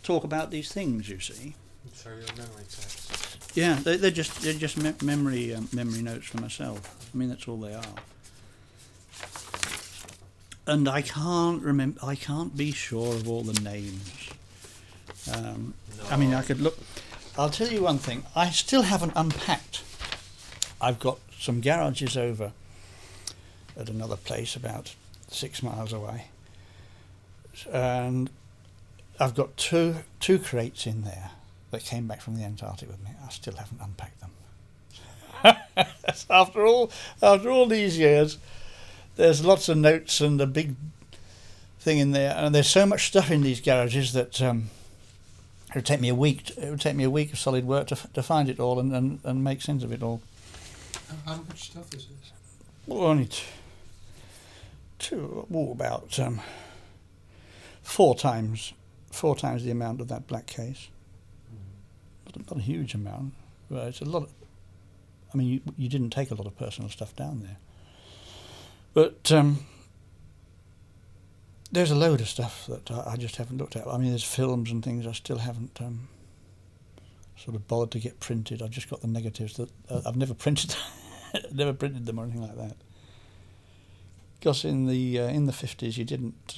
talk about these things. You see. So your memory tapes. Yeah, they're just memory notes for myself. I mean, that's all they are. And I can't remember. I can't be sure of all the names. No. I mean, I could look. I'll tell you one thing. I still haven't unpacked. I've got some garages over at another place about 6 miles away, and I've got two crates in there that came back from the Antarctic with me. I still haven't unpacked them. After all these years, there's lots of notes and a big thing in there, and there's so much stuff in these garages that it would take me a week. It would take me a week of solid work to find it all and make sense of it all. How much stuff is this? Well, only about 4 times the amount of that black case. Not a huge amount, but it's a lot. I mean, you didn't take a lot of personal stuff down there, but there's a load of stuff that I just haven't looked at. I mean, there's films and things I still haven't sort of bothered to get printed. I've just got the negatives that I've never printed, never printed them or anything like that. Because in the 50s, you didn't.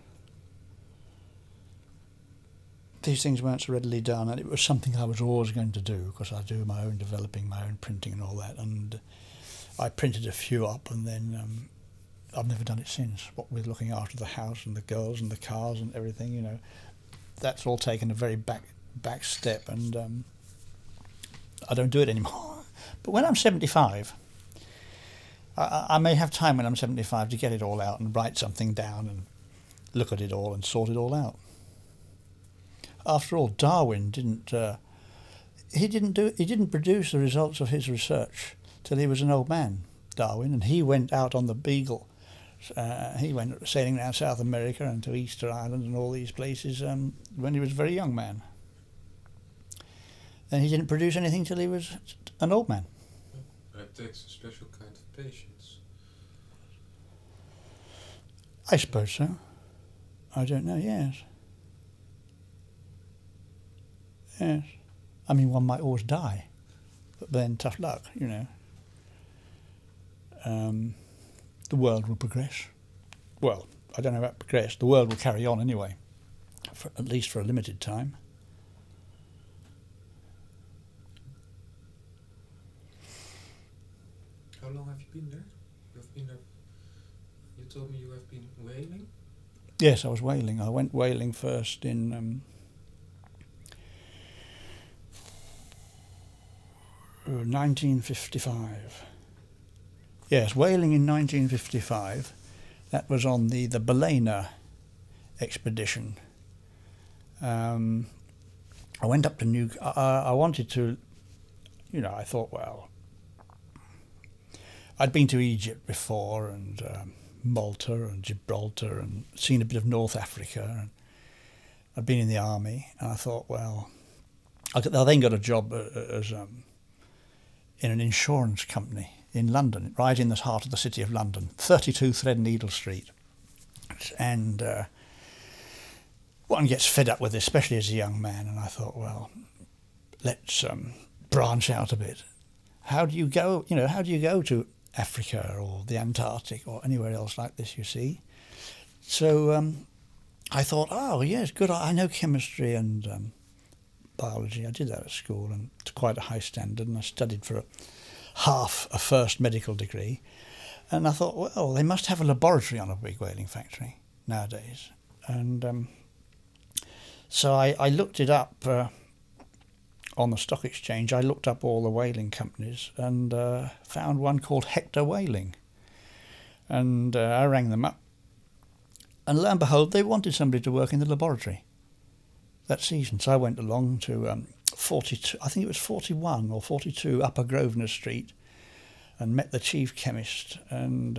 These things weren't so readily done, and it was something I was always going to do because I do my own developing, my own printing and all that. And I printed a few up, and then I've never done it since. What with looking after the house and the girls and the cars and everything, you know, that's all taken a very back step, and I don't do it anymore. But when I'm 75, I may have time when I'm 75 to get it all out and write something down and look at it all and sort it all out. After all, Darwin didn't produce the results of his research till he was an old man, Darwin, and he went out on the Beagle. He went sailing around South America and to Easter Island and all these places when he was a very young man. And he didn't produce anything till he was an old man. It takes a special kind of patience. I suppose so. I don't know, yes. Yes. I mean, one might always die, but then tough luck, you know. The world will progress. Well, I don't know about progress. The world will carry on anyway, at least for a limited time. How long have you been there? You've been there. You told me you have been whaling? Yes, I was whaling. I went whaling first in 1955. Yes, whaling in 1955. That was on the Baleine expedition. I went up to I wanted to, you know, I thought, well, I'd been to Egypt before and Malta and Gibraltar and seen a bit of North Africa, and I'd been in the army, and I thought, well, I then got a job as in an insurance company in London, right in the heart of the city of London, 32 Threadneedle Street. And one gets fed up with this, especially as a young man, and I thought, well, let's branch out a bit. How do you go, how do you go to Africa or the Antarctic or anywhere else like this, you see? So I thought, oh, yes, good, I know chemistry and biology. I did that at school and to quite a high standard, and I studied for half a first medical degree. And I thought, well, they must have a laboratory on a big whaling factory nowadays. And so I looked it up on the stock exchange. I looked up all the whaling companies and found one called Hector Whaling. And I rang them up. And lo and behold, they wanted somebody to work in the laboratory that season. So I went along to 42, I think it was 41 or 42 Upper Grosvenor Street, and met the chief chemist and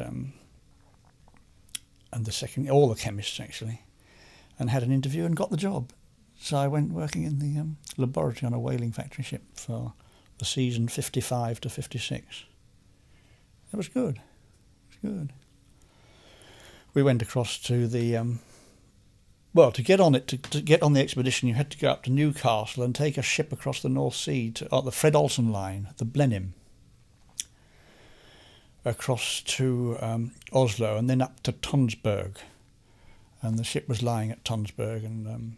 all the chemists actually, and had an interview and got the job. So I went working in the laboratory on a whaling factory ship for the season 55 to 56. It was good. It was good. We went across to the Well, to get on it, to get on the expedition, you had to go up to Newcastle and take a ship across the North Sea to the Fred Olsen line, the Blenheim, across to Oslo, and then up to Tonsberg. And the ship was lying at Tonsberg, and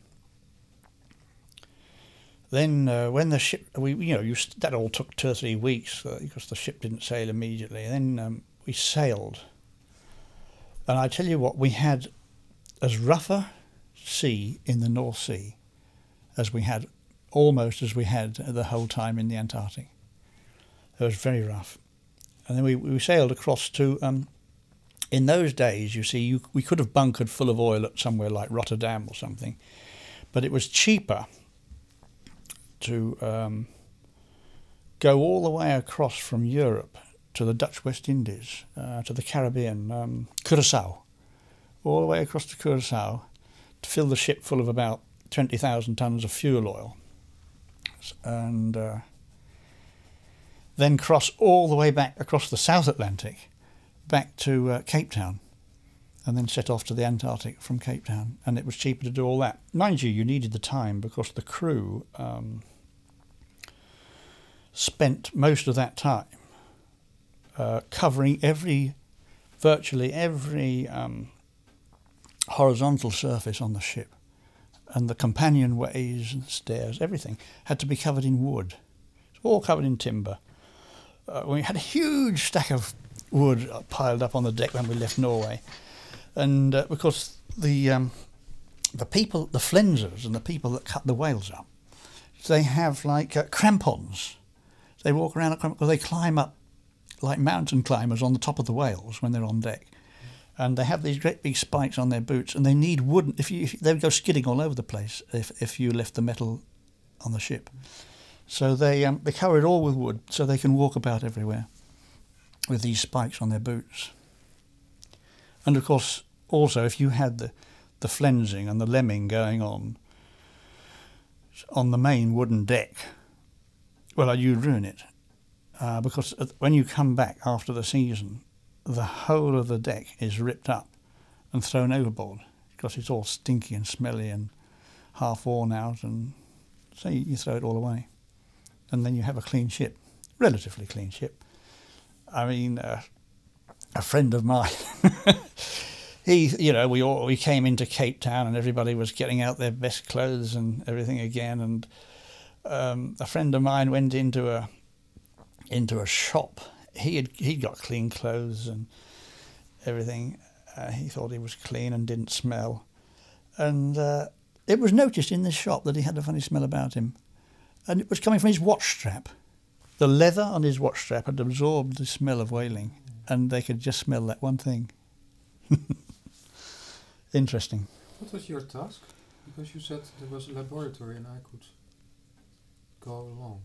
then when the ship, that all took 2 or 3 weeks because the ship didn't sail immediately. And then we sailed, and I tell you what, we had as rough a sea in the North Sea as we had the whole time in the Antarctic. It was very rough. And then we sailed across to, in those days, you see, we could have bunkered full of oil at somewhere like Rotterdam or something, but it was cheaper to go all the way across from Europe to the Dutch West Indies, to the Caribbean, Curaçao, all the way across to Curaçao, to fill the ship full of about 20,000 tons of fuel oil, and then cross all the way back across the South Atlantic, back to Cape Town, and then set off to the Antarctic from Cape Town. And it was cheaper to do all that. Mind you needed the time because the crew spent most of that time covering virtually every horizontal surface on the ship, and the companionways and stairs, everything had to be covered in wood. It's all covered in timber. We had a huge stack of wood piled up on the deck when we left Norway, and because the people, the flensers and the people that cut the whales up, they have like crampons. They walk around at crampons, they climb up like mountain climbers on the top of the whales when they're on deck. And they have these great big spikes on their boots, and they need wood. If they would go skidding all over the place if you left the metal on the ship. So they cover it all with wood, so they can walk about everywhere with these spikes on their boots. And of course, also, if you had the flensing and the lemming going on the main wooden deck, well, you'd ruin it, because when you come back after the season, the whole of the deck is ripped up and thrown overboard because it's all stinky and smelly and half worn out, and so you throw it all away. And then you have a clean ship, relatively clean ship. I mean, a friend of mine, we came into Cape Town and everybody was getting out their best clothes and everything again, and a friend of mine went into a shop. He'd got clean clothes and everything. He thought he was clean and didn't smell. And it was noticed in this shop that he had a funny smell about him. And it was coming from his watch strap. The leather on his watch strap had absorbed the smell of whaling, and they could just smell that one thing. Interesting. What was your task? Because you said there was a laboratory and I could go along.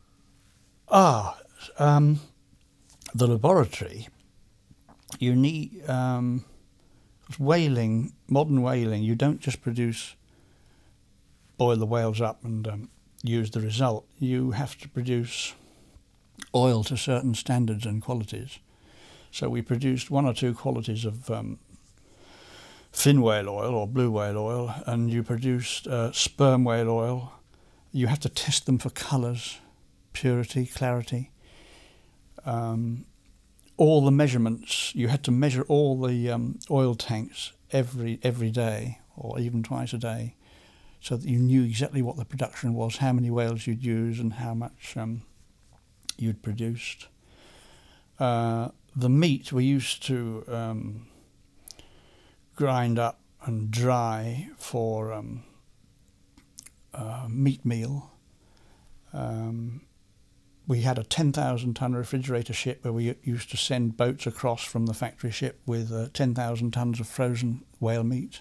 The laboratory, you need whaling, modern whaling, you don't just boil the whales up and use the result. You have to produce oil to certain standards and qualities. So we produced 1 or 2 qualities of fin whale oil or blue whale oil, and you produced sperm whale oil. You have to test them for colours, purity, clarity. All the measurements, you had to measure all the oil tanks every day or even twice a day, so that you knew exactly what the production was, how many whales you'd use and how much you'd produced. The meat we used to grind up and dry for meat meal. We had a 10,000-ton refrigerator ship where we used to send boats across from the factory ship with 10,000 tons of frozen whale meat.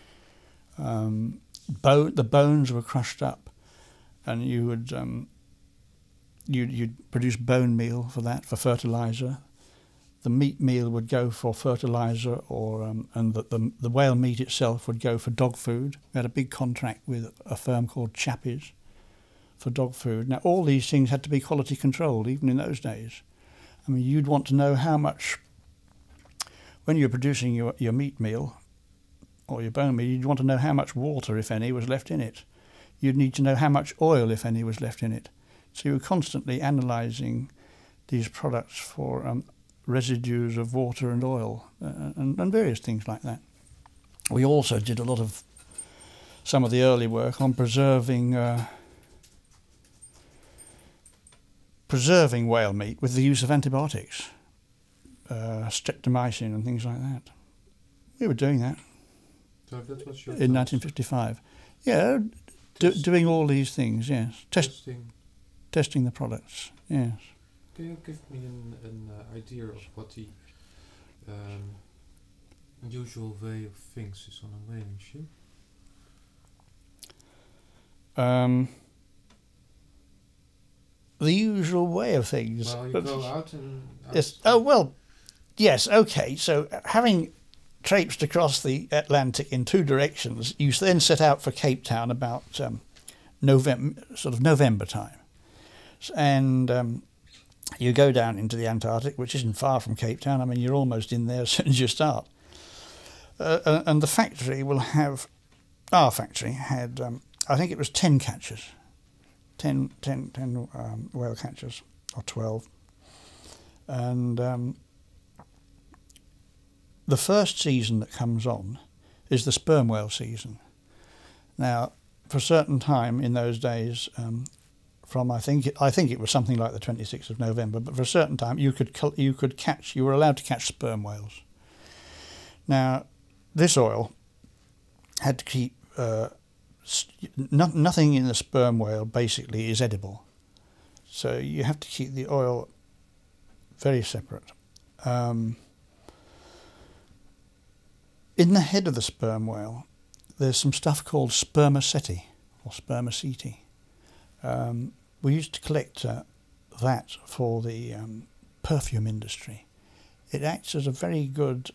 The bones were crushed up, and you would you'd produce bone meal for that, for fertilizer. The meat meal would go for fertilizer, and the whale meat itself would go for dog food. We had a big contract with a firm called Chappies for dog food. Now, all these things had to be quality controlled, even in those days. I mean, you'd want to know how much, when you're producing your meat meal, or your bone meal, you'd want to know how much water, if any, was left in it. You'd need to know how much oil, if any, was left in it. So you were constantly analysing these products for residues of water and oil and various things like that. We also did a lot of some of the early work on preserving whale meat with the use of antibiotics, streptomycin and things like that. We were doing that. So that was your in task. 1955. Yeah, doing all these things, yes. Testing the products, yes. Can you give me an idea of what the usual way of things is on a whaling ship? The usual way of things. Well, you go out and... Yes. Oh, well, yes, okay. So having traipsed across the Atlantic in two directions, you then set out for Cape Town about November time. And you go down into the Antarctic, which isn't far from Cape Town. I mean, you're almost in there as soon as you start. And the factory will have... Our factory had, I think it was 10 catchers. 10 whale catchers, or 12. And the first season that comes on is the sperm whale season. Now, for a certain time in those days, from I think it was something like the 26th of November, but for a certain time you were allowed to catch sperm whales. Now, this oil had to keep nothing in the sperm whale basically is edible, so you have to keep the oil very separate. In the head of the sperm whale, there's some stuff called spermaceti or spermaceti. We used to collect that for the perfume industry. It acts as a very good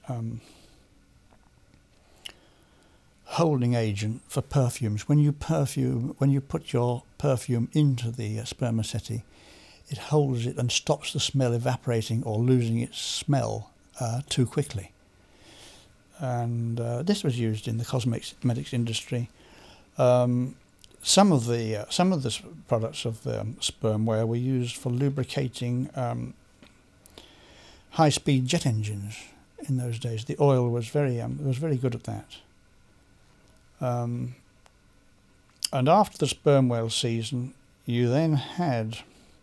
holding agent for perfumes. When you put your perfume into the spermaceti, it holds it and stops the smell evaporating or losing its smell too quickly. And this was used in the cosmetics industry. Some of the products of the sperm whale were used for lubricating high-speed jet engines in those days. The oil was very good at that. And after the sperm whale season, you then had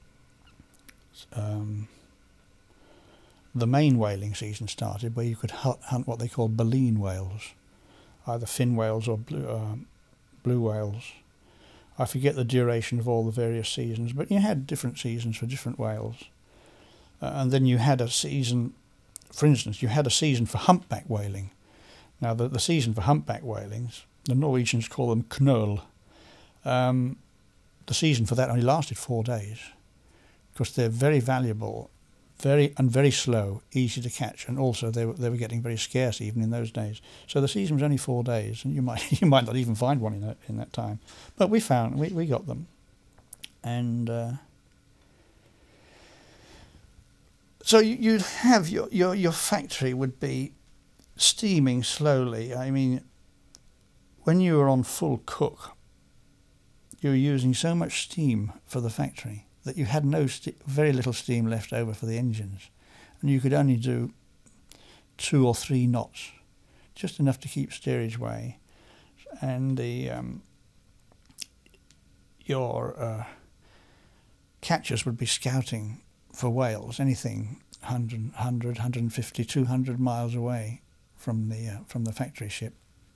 the main whaling season started, where you could hunt what they call baleen whales, either fin whales or blue whales. I forget the duration of all the various seasons, but you had different seasons for different whales. And then you had a season, for instance, you had a season for humpback whaling. Now, the season for humpback whalings, the Norwegians call them knøl. The season for that only lasted 4 days, because they're very valuable, very slow, easy to catch, and also they were getting very scarce even in those days. So the season was only 4 days, and you might not even find one in that time. But we got them, and so you'd have your factory would be steaming slowly. I mean, when you were on full cook, you were using so much steam for the factory that you had very little steam left over for the engines, and you could only do 2 or 3 knots, just enough to keep steerage way, and your catchers would be scouting for whales, anything 100, 150, 200 miles away from the factory ship.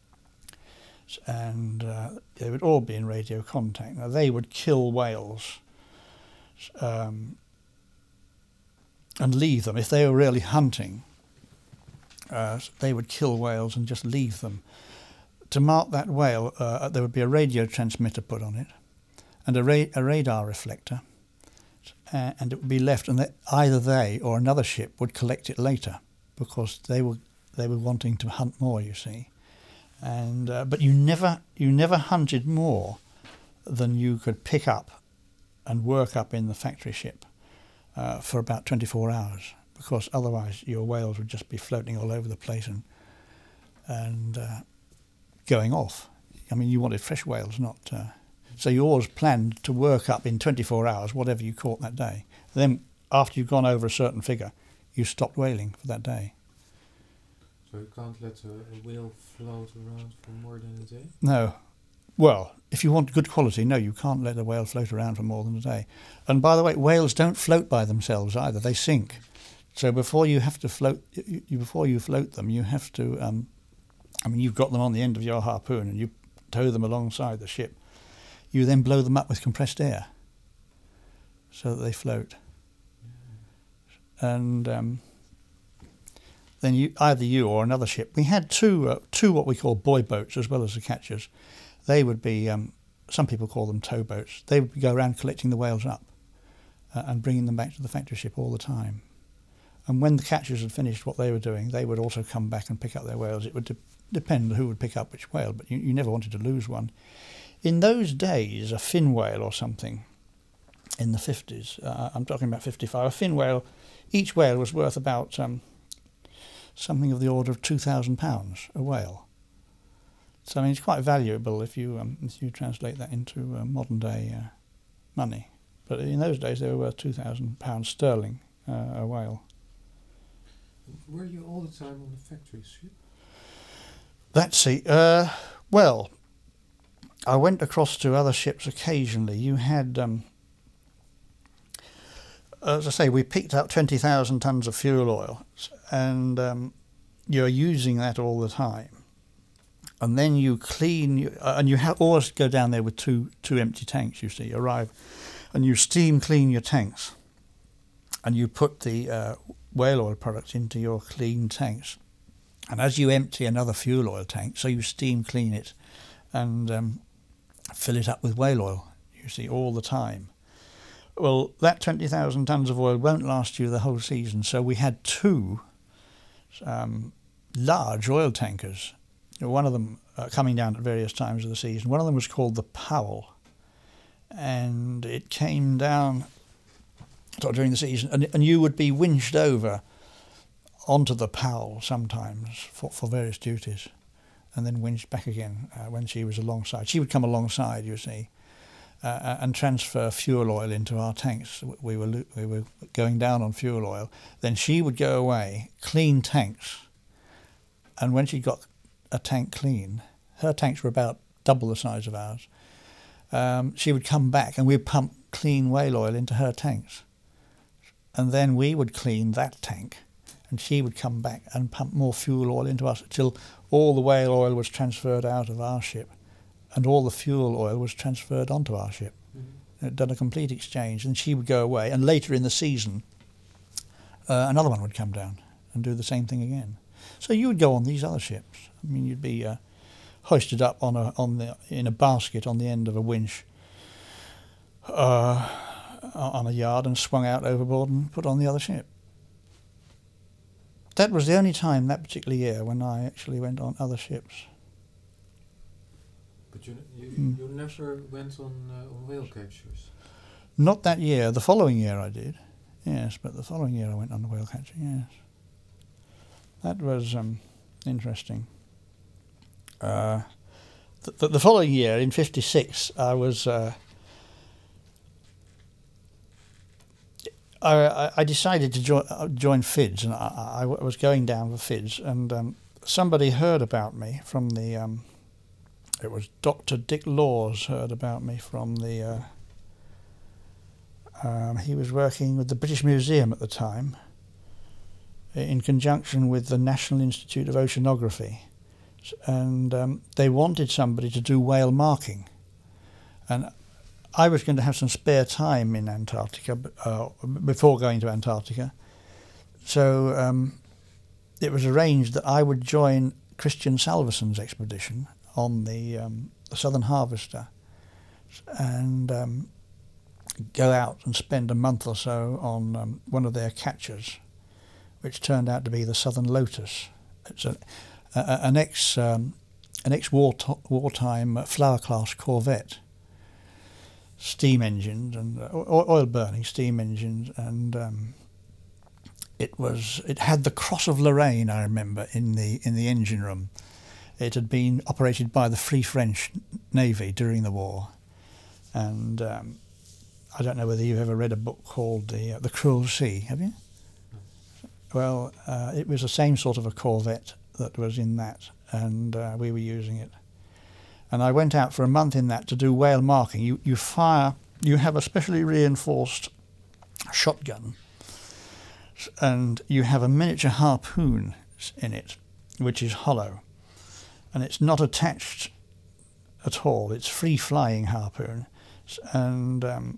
And they would all be in radio contact. Now, they would kill whales and leave them. If they were really hunting, they would kill whales and just leave them. To mark that whale, there would be a radio transmitter put on it and a radar reflector, and it would be left, and either they or another ship would collect it later, because they were wanting to hunt more, you see. And but you never hunted more than you could pick up and work up in the factory ship for about 24 hours, because otherwise your whales would just be floating all over the place, and going off. I mean, you wanted fresh whales, not... so you always planned to work up in 24 hours whatever you caught that day. Then, after you've gone over a certain figure, you stopped whaling for that day. So you can't let a whale float around for more than a day? No. Well, if you want good quality, no, you can't let a whale float around for more than a day. And by the way, whales don't float by themselves either, they sink. So before you have to float, before you float them, you have to, I mean, you've got them on the end of your harpoon and you tow them alongside the ship. You then blow them up with compressed air so that they float. And then either you or another ship. We had two what we call buoy boats as well as the catchers. They would be, some people call them tow boats. They would go around collecting the whales up and bringing them back to the factory ship all the time. And when the catchers had finished what they were doing, they would also come back and pick up their whales. It would depend who would pick up which whale, but you never wanted to lose one. In those days, a fin whale or something, in the 50s, I'm talking about 55, a fin whale, each whale was worth about something of the order of £2,000 a whale. So I mean, it's quite valuable if you translate that into modern day money. But in those days, they were worth £2,000 sterling a whale. Were you all the time on the factory ship? That's it. Well, I went across to other ships occasionally. You had, as I say, we picked up 20,000 tonnes of fuel oil, and you're using that all the time. And then you clean, and you always go down there with two empty tanks. You see, you arrive, and you steam clean your tanks, and you put the whale oil products into your clean tanks. And as you empty another fuel oil tank, so you steam clean it and fill it up with whale oil, you see, all the time. Well, that 20,000 tonnes of oil won't last you the whole season, so we had two large oil tankers, one of them coming down at various times of the season. One of them was called the Powell, and it came down during the season, and you would be winched over onto the Powell sometimes for various duties, and then winched back again when she was alongside. She would come alongside, you see, and transfer fuel oil into our tanks. We were going down on fuel oil. Then she would go away, clean tanks, and when she got a tank clean, her tanks were about double the size of ours, she would come back and we'd pump clean whale oil into her tanks. And then we would clean that tank, and she would come back and pump more fuel oil into us until all the whale oil was transferred out of our ship and all the fuel oil was transferred onto our ship. Mm-hmm. It done a complete exchange, and she would go away, and later in the season another one would come down and do the same thing again. So you would go on these other ships. I mean, you'd be hoisted up in a basket on the end of a winch on a yard and swung out overboard and put on the other ship. That was the only time that particular year when I actually went on other ships. But you never went on whale captures? Not that year. The following year I did, yes. But the following year I went on the whale catcher, yes. That was interesting. The following year, in '56, I was... I decided to join FIDS, and I was going down for FIDS, and somebody heard about me from the... it was Dr. Dick Laws heard about me from the... he was working with the British Museum at the time, in conjunction with the National Institute of Oceanography, and they wanted somebody to do whale marking. And I was going to have some spare time in Antarctica before going to Antarctica, so it was arranged that I would join Christian Salverson's expedition on the Southern Harvester and go out and spend a month or so on one of their catchers, which turned out to be the Southern Lotus. It's an ex-wartime Flower class corvette, steam engines and oil burning steam engines, and it had the Cross of Lorraine, I remember, in the engine room. It had been operated by the Free French Navy during the war, and I don't know whether you've ever read a book called The Cruel Sea. Have you? Well, it was the same sort of a corvette that was in that, and we were using it. And I went out for a month in that to do whale marking. You fire. You have a specially reinforced shotgun, and you have a miniature harpoon in it, which is hollow, and it's not attached at all. It's free-flying harpoon, and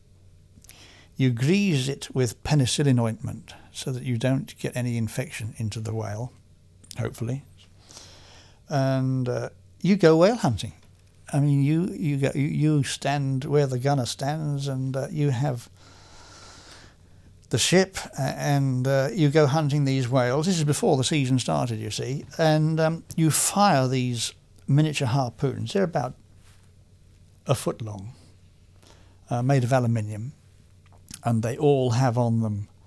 you grease it with penicillin ointment so that you don't get any infection into the whale, hopefully. And you go whale hunting. I mean, you stand where the gunner stands, and you have the ship, and you go hunting these whales. This is before the season started, you see, and you fire these miniature harpoons. They're about a foot long, made of aluminium, and they all have on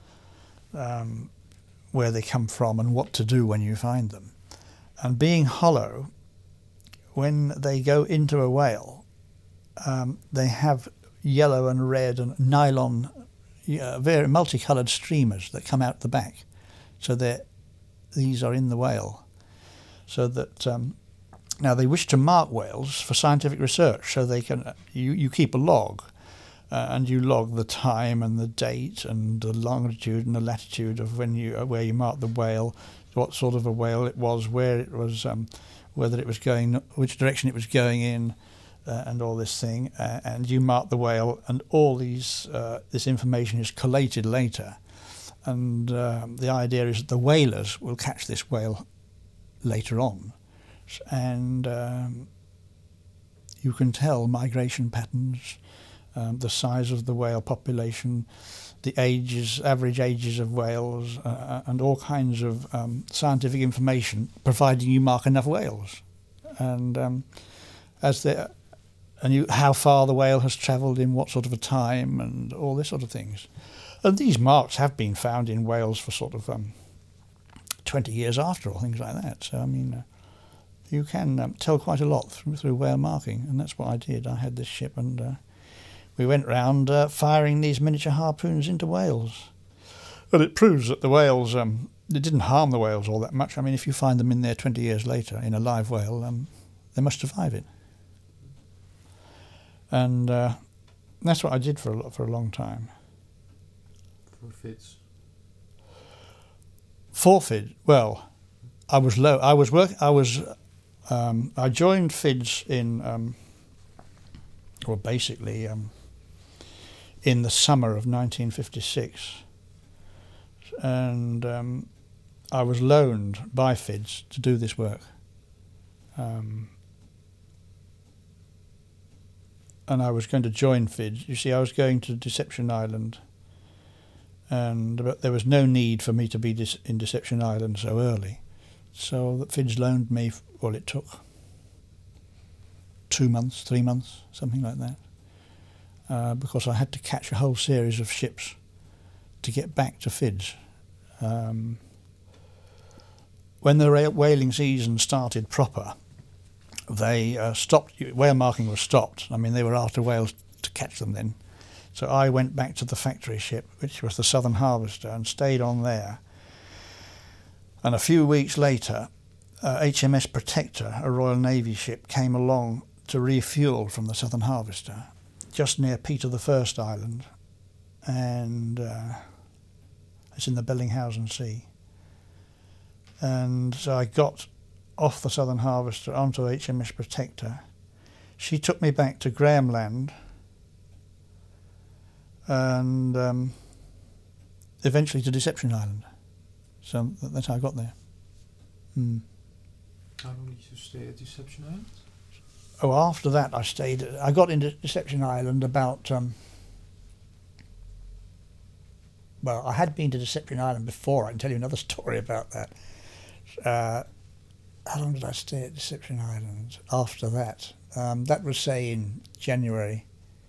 them where they come from and what to do when you find them. And being hollow, when they go into a whale, they have yellow and red and nylon, very multicoloured streamers that come out the back. So these are in the whale. So that now they wish to mark whales for scientific research. So they can you keep a log, and you log the time and the date and the longitude and the latitude of where you mark the whale, what sort of a whale it was, where it was, whether it was going, which direction it was going in, and all this thing, and you mark the whale, and all this information is collated later, and the idea is that the whalers will catch this whale later on, and you can tell migration patterns, the size of the whale population, the average ages of whales, and all kinds of scientific information, providing you mark enough whales, and how far the whale has travelled in what sort of a time, and all this sort of things. And these marks have been found in whales for sort of 20 years after, or things like that. So I mean, you can tell quite a lot through whale marking, and that's what I did. I had this ship, and we went round firing these miniature harpoons into whales. But it proves that the whales, it didn't harm the whales all that much. I mean, if you find them in there 20 years later in a live whale, they must survive it. And that's what I did for a long time. For FIDS? For FIDS, well, I joined FIDS in, in the summer of 1956, and I was loaned by FIDS to do this work, and I was going to join FIDS. You see, I was going to Deception Island, but there was no need for me to be in Deception Island so early, so FIDS loaned me. Well, it took 2 months, 3 months, something like that. Because I had to catch a whole series of ships to get back to FIDS. When the whaling season started proper, they stopped. Whale marking was stopped. I mean, they were after whales to catch them then. So I went back to the factory ship, which was the Southern Harvester, and stayed on there. And a few weeks later, HMS Protector, a Royal Navy ship, came along to refuel from the Southern Harvester, just near Peter I Island, and it's in the Bellinghausen Sea. And so I got off the Southern Harvester onto HMS Protector. She took me back to Graham Land, and eventually to Deception Island. So that's how I got there. How long did you stay at Deception Island? Oh, after that I got into Deception Island about, well, I had been to Deception Island before. I can tell you another story about that. How long did I stay at Deception Island after that? That was, say, in January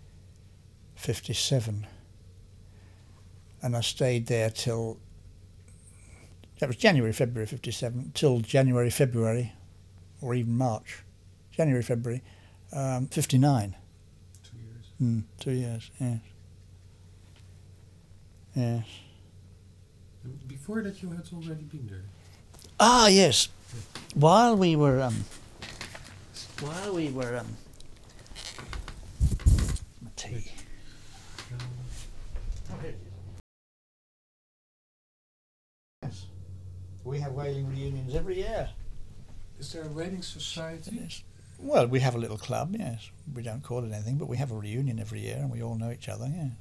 57. And I stayed there till, that was January, February 57, till January, February or even March, January, February, 59. 2 years. 2 years, yes. Yes. And before that, you had already been there. Ah, yes. While we were my tea. Yes. We have whaling reunions every year. Is there a whaling society? Yes. Well, we have a little club, yes. We don't call it anything, but we have a reunion every year and we all know each other, yes.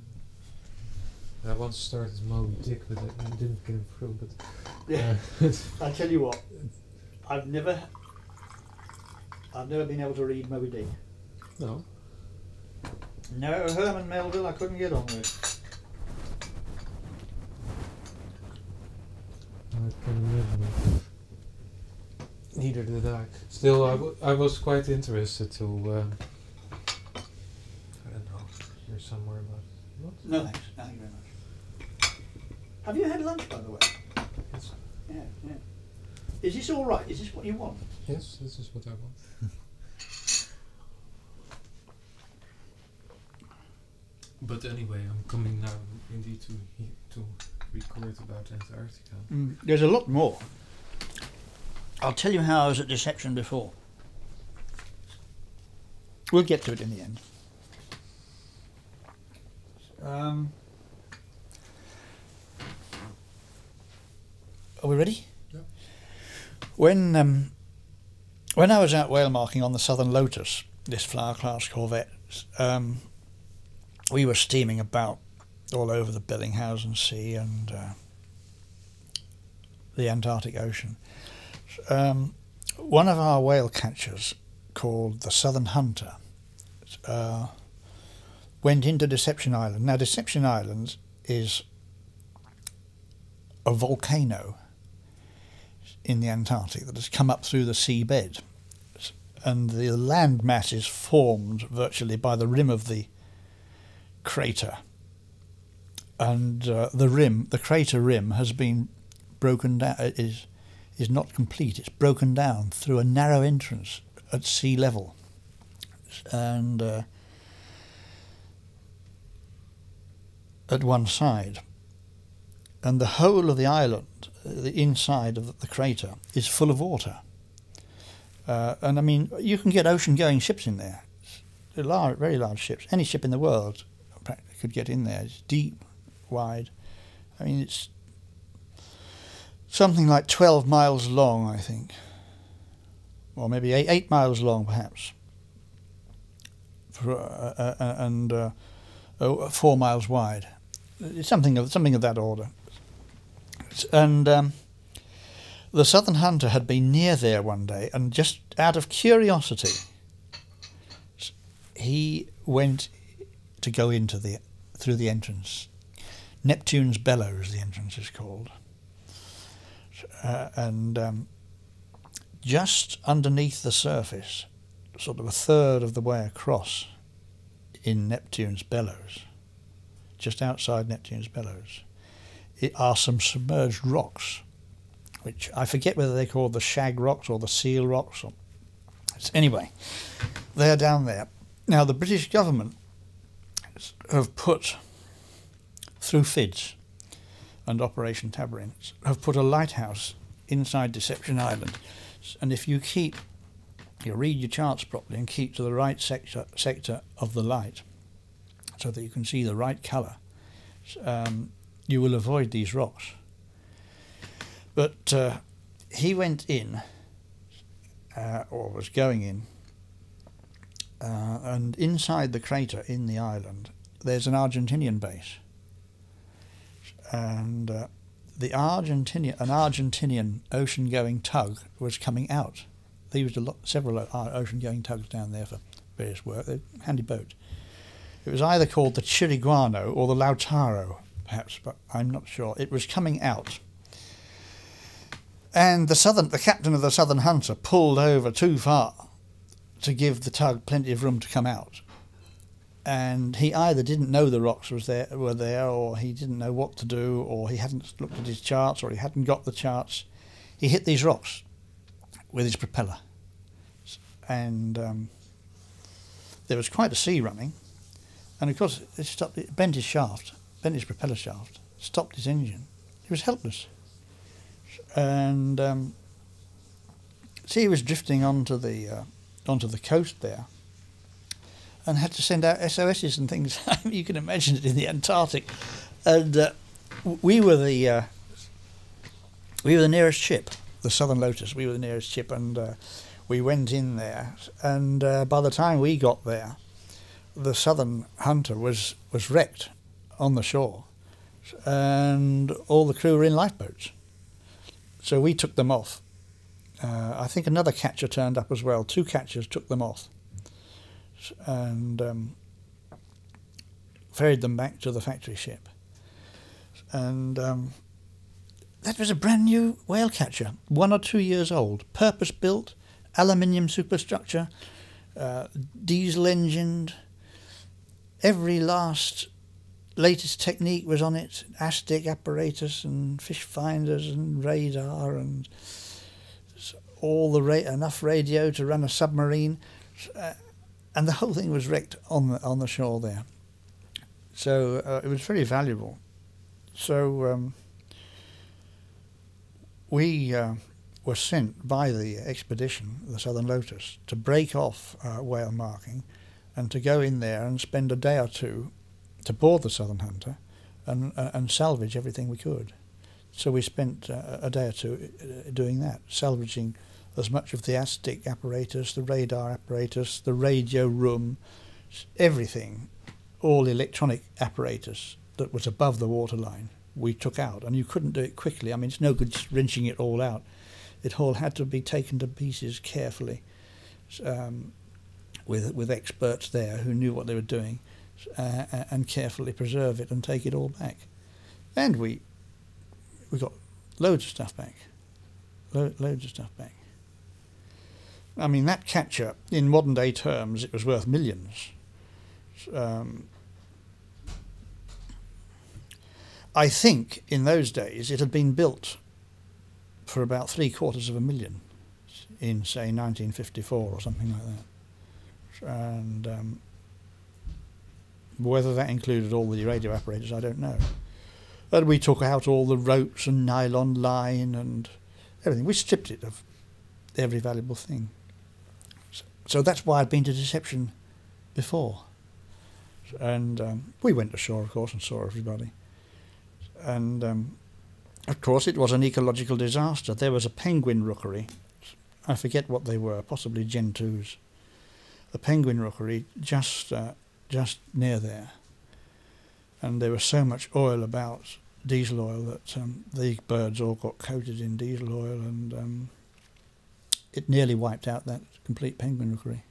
I once started Moby Dick, but I didn't get him through. But Yeah. I tell you what, I've never been able to read Moby Dick. no. No, Herman Melville I couldn't get on with. I can imagine. Neither did I. Still, I was quite interested to. I don't know. Hear somewhere about what? No thanks, thank you very much. Have you had lunch, by the way? Yes. Yeah, yeah. Is this all right? Is this what you want? Yes, this is what I want. But anyway, I'm coming now indeed to record about Antarctica. There's a lot more. I'll tell you how I was at Deception before. We'll get to it in the end. Are we ready? Yeah. When I was out whale marking on the Southern Lotus, this Flower class corvette, we were steaming about all over the Bellinghausen Sea and the Antarctic Ocean. One of our whale catchers, called the Southern Hunter, went into Deception Island. Now, Deception Island is a volcano in the Antarctic that has come up through the seabed, and the land mass is formed virtually by the rim of the crater, and the crater rim has been broken down. It is not complete. It's broken down through a narrow entrance at sea level, and at one side, and the whole of the island, the inside of the crater, is full of water. And I mean, you can get ocean-going ships in there. They're large, very large ships. Any ship in the world practically could get in there. It's deep, wide. I mean, it's something like 12 miles long, I think, or maybe 8 miles long, perhaps, and 4 miles wide. It's something of that order. And the Southern Hunter had been near there one day, and just out of curiosity, he went to go through the entrance. Neptune's Bellows, the entrance is called. And just underneath the surface, sort of a third of the way across in Neptune's Bellows, just outside Neptune's Bellows, are some submerged rocks, which I forget whether they're called the shag rocks or the seal rocks. Anyway, they're down there. Now, the British government have put, through FIDS and Operation Tabarins, have put a lighthouse inside Deception Island. And if you read your charts properly and keep to the right sector of the light, so that you can see the right colour, you will avoid these rocks. But he went in, or was going in, and inside the crater in the island, there's an Argentinian base. And an Argentinian ocean-going tug was coming out. They used several ocean-going tugs down there for various work. They're handy boats. It was either called the Chiriguano or the Lautaro, perhaps, but I'm not sure. It was coming out. And the captain of the Southern Hunter pulled over too far to give the tug plenty of room to come out. And he either didn't know the rocks were there, or he didn't know what to do, or he hadn't looked at his charts, or he hadn't got the charts. He hit these rocks with his propeller, and there was quite a sea running, and of course it stopped. It bent his propeller shaft, stopped his engine. He was helpless, and he was drifting onto the coast there, and had to send out SOSs and things. You can imagine it in the Antarctic, and we were the nearest ship, the Southern Lotus. We were the nearest ship, and we went in there. And by the time we got there, the Southern Hunter was wrecked on the shore, and all the crew were in lifeboats. So we took them off. I think another catcher turned up as well. 2 catchers took them off, and ferried them back to the factory ship. And that was a brand new whale catcher, 1 or 2 years old, purpose built, aluminium superstructure, diesel engined. Every latest technique was on it: ASTIC apparatus and fish finders and radar and enough radio to run a submarine, and the whole thing was wrecked on the shore there. So it was very valuable. So we were sent by the expedition, the Southern Lotus, to break off whale marking and to go in there and spend a day or two to board the Southern Hunter and salvage everything we could. So we spent a day or two doing that, salvaging as much of the ASTIC apparatus, the radar apparatus, the radio room, everything, all electronic apparatus that was above the waterline we took out. And you couldn't do it quickly. I mean, it's no good just wrenching it all out. It all had to be taken to pieces carefully, with experts there who knew what they were doing, and carefully preserve it and take it all back. And we got loads of stuff back. Loads of stuff back. I mean, that catcher, in modern day terms, it was worth millions. I think in those days it had been built for about $750,000 in, say, 1954 or something like that. And whether that included all the radio apparatus, I don't know. But we took out all the ropes and nylon line and everything. We stripped it of every valuable thing. So that's why I'd been to Deception before. And we went ashore, of course, and saw everybody. And of course it was an ecological disaster. There was a penguin rookery. I forget what they were, possibly Gentoos. A penguin rookery just near there. And there was so much oil about, diesel oil, that the birds all got coated in diesel oil, and it nearly wiped out that complete penguin rookery.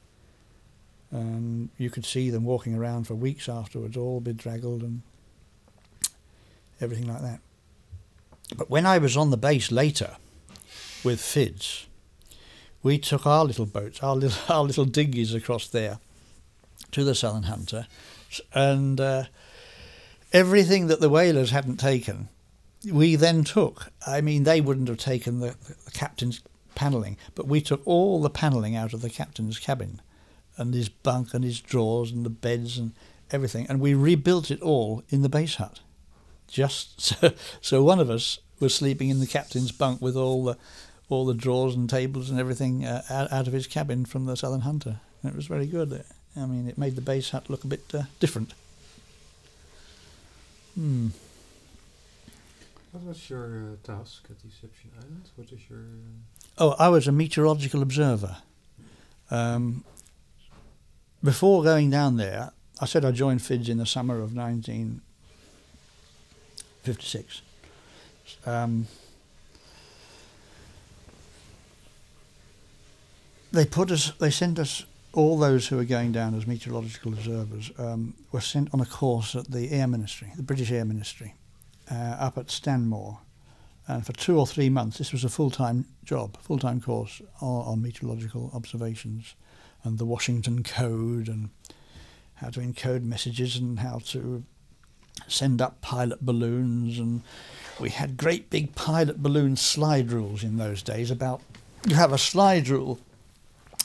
And you could see them walking around for weeks afterwards, all bedraggled and everything like that. But when I was on the base later with FIDS, we took our little boats, our little dinghies across there to the Southern Hunter, and everything that the whalers hadn't taken, we then took. I mean, they wouldn't have taken the captain's panelling, but we took all the panelling out of the captain's cabin, and his bunk and his drawers and the beds and everything, and we rebuilt it all in the base hut. Just so one of us was sleeping in the captain's bunk with all the drawers and tables and everything out of his cabin from the Southern Hunter. And it was very good. I mean, it made the base hut look a bit different. What was your task at Deception Island? What is your... Oh, I was a meteorological observer. Before going down there, I said I joined FIDS in the summer of 1956. They sent us, all those who were going down as meteorological observers, were sent on a course at the Air Ministry, the British Air Ministry, up at Stanmore. And for 2 or 3 months, this was a full-time job, full-time course on meteorological observations and the Washington Code and how to encode messages and how to send up pilot balloons. And we had great big pilot balloon slide rules in those days about, you have a slide rule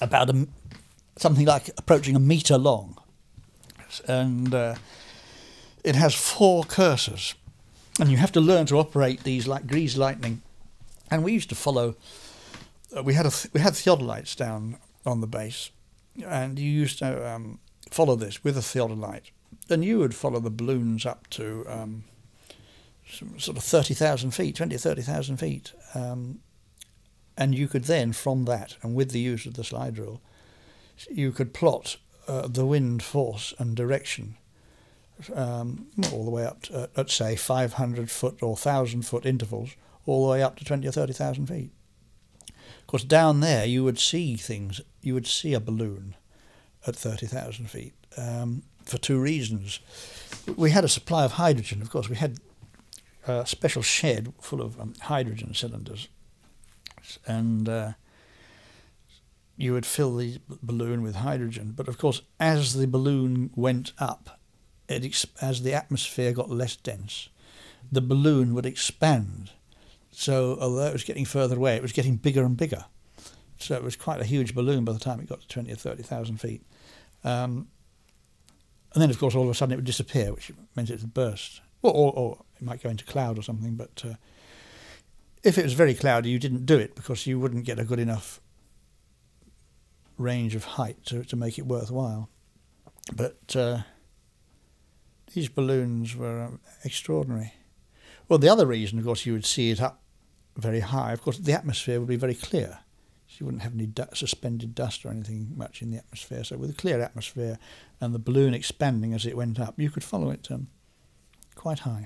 about something like approaching a metre long, and it has 4 cursors, and you have to learn to operate these like greased lightning. And we used to follow. We had theodolites down on the base, and you used to follow this with a theodolite, and you would follow the balloons up to sort of 30,000 feet, 20, 30,000 feet, and you could then, from that, and with the use of the slide rule, you could plot the wind force and direction all the way up to, let's say, 500 foot or 1,000 foot intervals, all the way up to 20 or 30,000 feet. Of course, down there you would see things. You would see a balloon at 30,000 feet for 2 reasons. We had a supply of hydrogen. Of course, we had a special shed full of hydrogen cylinders, and you would fill the balloon with hydrogen. But of course, as the balloon went up, as the atmosphere got less dense, the balloon would expand. So although it was getting further away, it was getting bigger and bigger. So it was quite a huge balloon by the time it got to 20 or 30,000 feet. And then, of course, all of a sudden it would disappear, which meant it would burst. Or it might go into cloud or something. But if it was very cloudy, you didn't do it because you wouldn't get a good enough range of height to make it worthwhile. But these balloons were extraordinary. Well, the other reason, of course, you would see it up very high, of course, the atmosphere would be very clear. So you wouldn't have any suspended dust or anything much in the atmosphere. So with a clear atmosphere and the balloon expanding as it went up, you could follow it quite high.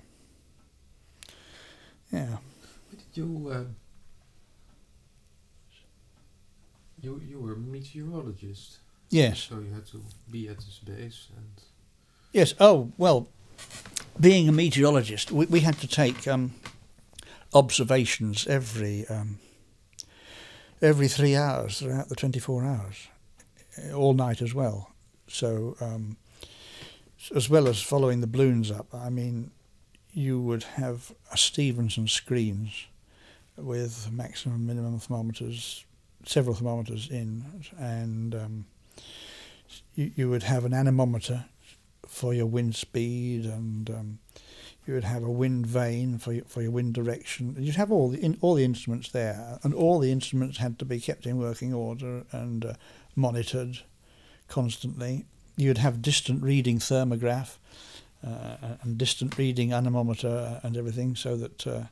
Yeah. But you you were a meteorologist. Yes. So you had to be at this base and. Yes. Oh well, being a meteorologist, we had to take observations every 3 hours throughout the 24 hours, all night as well. So as well as following the balloons up, I mean, you would have a Stevenson screens with maximum, minimum thermometers, several thermometers in, and you would have an anemometer for your wind speed, and you would have a wind vane for your wind direction. You'd have all the instruments there, and all the instruments had to be kept in working order and monitored constantly. You'd have distant reading thermograph and distant reading anemometer and everything, so that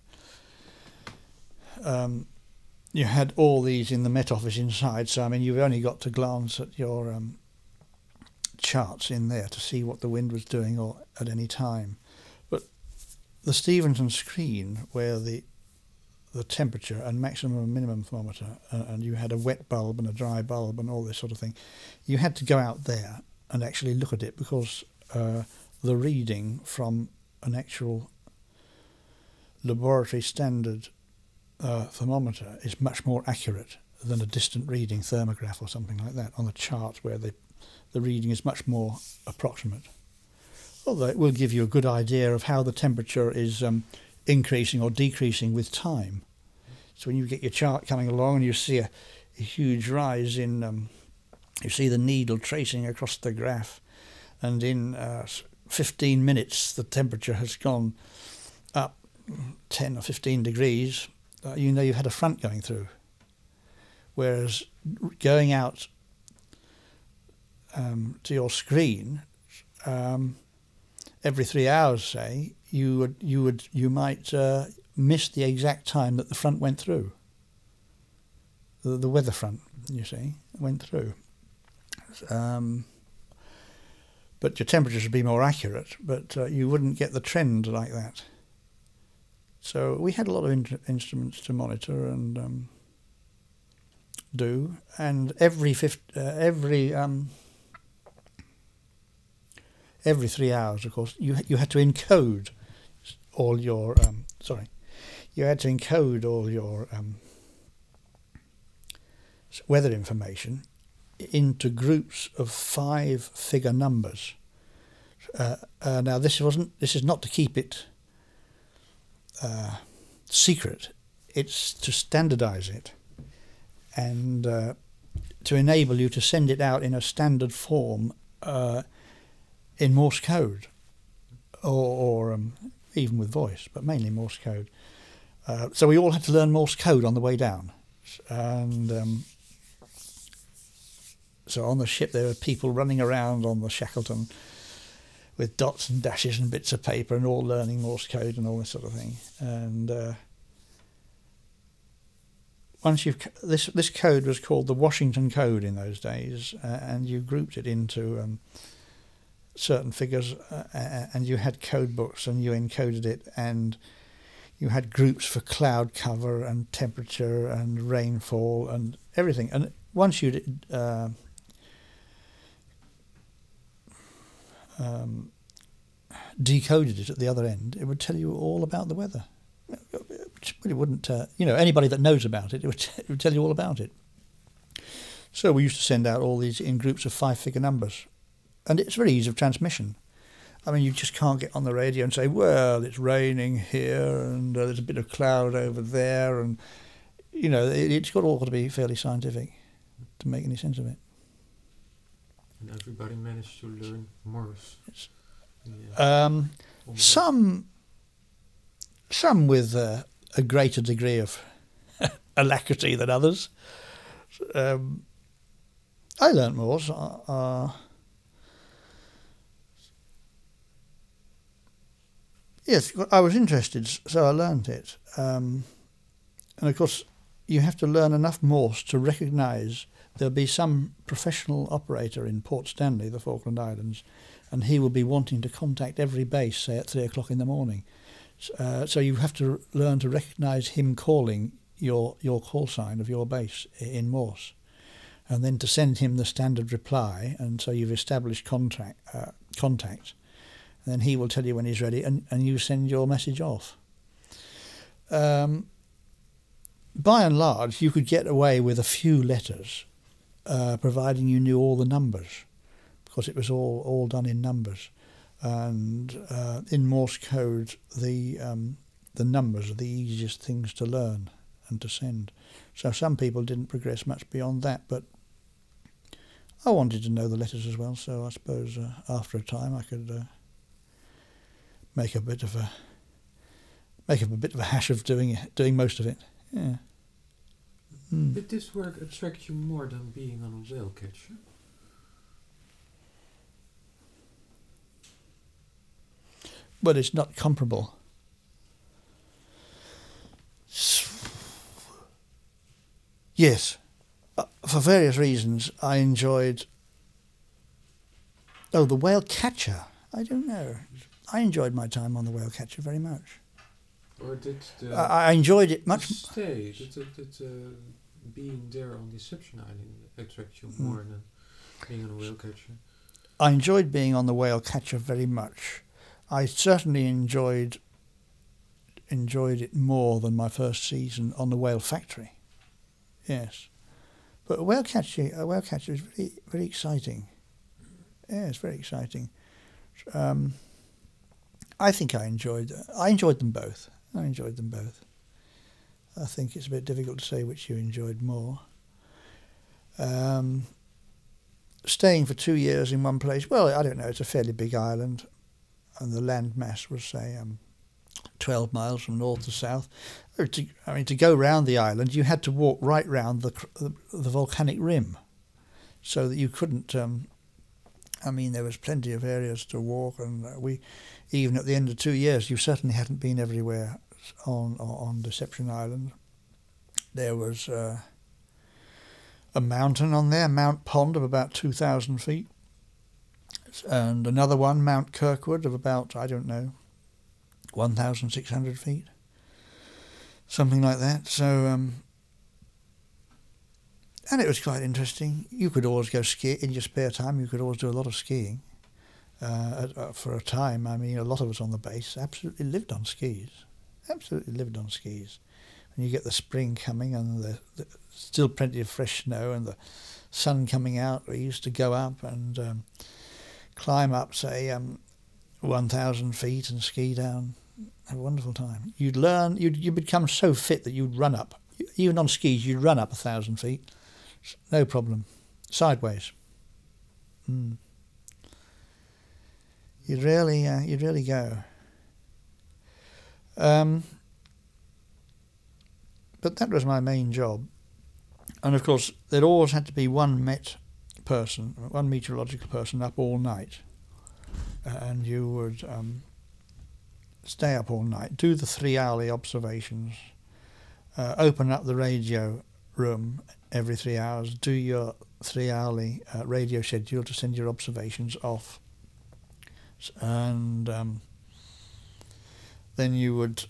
you had all these in the Met Office inside. So I mean, you've only got to glance at your charts in there to see what the wind was doing or at any time. But the Stevenson screen, where the temperature and maximum and minimum thermometer, and you had a wet bulb and a dry bulb and all this sort of thing, you had to go out there and actually look at it, because the reading from an actual laboratory standard thermometer is much more accurate than a distant reading thermograph or something like that on a chart where the reading is much more approximate. Although it will give you a good idea of how the temperature is increasing or decreasing with time. So when you get your chart coming along and you see a huge rise in, you see the needle tracing across the graph, and in 15 minutes the temperature has gone up 10 or 15 degrees, you know you've had a front going through. Whereas going out to your screen every 3 hours, say, you might miss the exact time that the front went through. The weather front, you see, went through. But your temperatures would be more accurate, but you wouldn't get the trend like that. So we had a lot of instruments to monitor and do, and every 3 hours, of course, you had to encode all your weather information into groups of 5-figure numbers. Now this is not to keep it secret. It's to standardize it and to enable you to send it out in a standard form in Morse code, or even with voice, but mainly Morse code. So we all had to learn Morse code on the way down. And so on the ship there were people running around on the Shackleton with dots and dashes and bits of paper and all learning Morse code and all this sort of thing. And once this code was called the Washington Code in those days, and you grouped it into certain figures, and you had code books and you encoded it, and you had groups for cloud cover and temperature and rainfall and everything. And once you decoded it at the other end, it would tell you all about the weather. It wouldn't, anybody that knows about it, it would tell you all about it. So we used to send out all these in groups of 5-figure numbers, and it's very easy of transmission. I mean, you just can't get on the radio and say, well, it's raining here and there's a bit of cloud over there, and it's all got to be fairly scientific to make any sense of it. And everybody managed to learn Morse. Some with a greater degree of alacrity than others. I learnt Morse. Yes, I was interested, so I learnt it. And of course, you have to learn enough Morse to recognise there'll be some professional operator in Port Stanley, the Falkland Islands, and he will be wanting to contact every base, say at 3 o'clock in the morning. So you have to learn to recognise him calling your call sign of your base in Morse, and then to send him the standard reply, and so you've established contact. And then he will tell you when he's ready, and you send your message off. By and large, you could get away with a few letters, providing you knew all the numbers, because it was all done in numbers. And in Morse code, the numbers are the easiest things to learn and to send. So some people didn't progress much beyond that, but I wanted to know the letters as well. So I suppose after a time I could make a bit of a hash of doing most of it. Yeah. Did this work attract you more than being on a whale catcher? But it's not comparable. Yes, for various reasons I enjoyed... Oh, the whale catcher. I don't know. I enjoyed my time on the whale catcher very much. Or did I enjoyed it much... Did being there on Deception Island attract you more than being on a whale catcher? I enjoyed being on the whale catcher very much. I certainly enjoyed it more than my first season on the whale factory. Yes, but a whale catcher is very, very exciting. Yeah, it's very exciting. I think I enjoyed them both. I think it's a bit difficult to say which you enjoyed more. Staying for 2 years in one place, well, I don't know, it's a fairly big island, and the land mass was, say, 12 miles from north to south. To go round the island, you had to walk right round the volcanic rim, so that you couldn't... there was plenty of areas to walk, and even at the end of 2 years, you certainly hadn't been everywhere on Deception Island. There was a mountain on there, Mount Pond, of about 2,000 feet, and another one, Mount Kirkwood, of about, 1,600 feet, something like that. So, and it was quite interesting. You could always go ski in your spare time. You could always do a lot of skiing. For a time, a lot of us on the base absolutely lived on skis. And you get the spring coming and the still plenty of fresh snow and the sun coming out. We used to go up and climb up, say, 1,000 feet and ski down. Have a wonderful time. You'd learn, you'd become so fit that you'd run up. Even on skis, you'd run up 1,000 feet. No problem. Sideways. Mm. You'd really go. But that was my main job. And of course, there always had to be one meteorological person up all night. And you would stay up all night, do the 3-hourly observations, open up the radio room every 3 hours, do your 3-hourly radio schedule to send your observations off. And then you would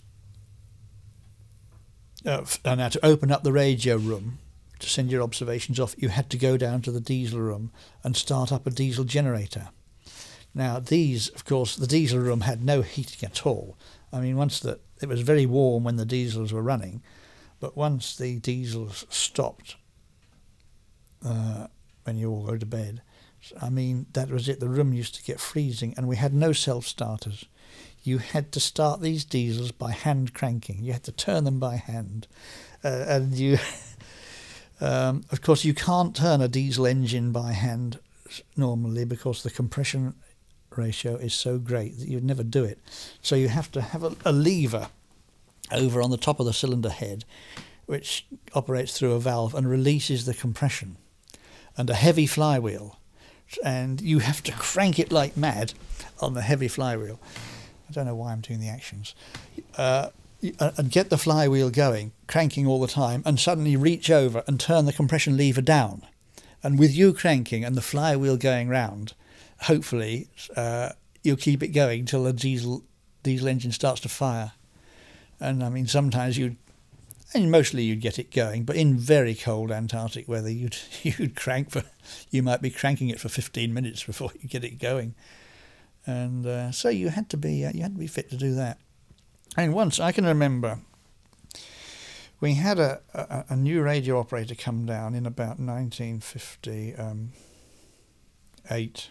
and now to open up the radio room to send your observations off, you had to go down to the diesel room and start up a diesel generator. Now of course, the diesel room had no heating at all. I mean, it was very warm when the diesels were running, but once the diesels stopped, when you all go to bed, I mean, that was it. The room used to get freezing, and we had no self-starters. You had to start these diesels by hand cranking. You had to turn them by hand. And you, of course, you can't turn a diesel engine by hand normally because the compression ratio is so great that you'd never do it. So you have to have a lever over on the top of the cylinder head, which operates through a valve and releases the compression, and a heavy flywheel. And you have to crank it like mad on the heavy flywheel. I don't know why I'm doing the actions. And get the flywheel going, cranking all the time, and suddenly reach over and turn the compression lever down. And with you cranking and the flywheel going round, hopefully you'll keep it going till the diesel engine starts to fire. And I mean, sometimes mostly you'd get it going, but in very cold Antarctic weather, you might be cranking it for 15 minutes before you get it going. And so you had to be fit to do that. And once I can remember, we had a new radio operator come down in about 1958,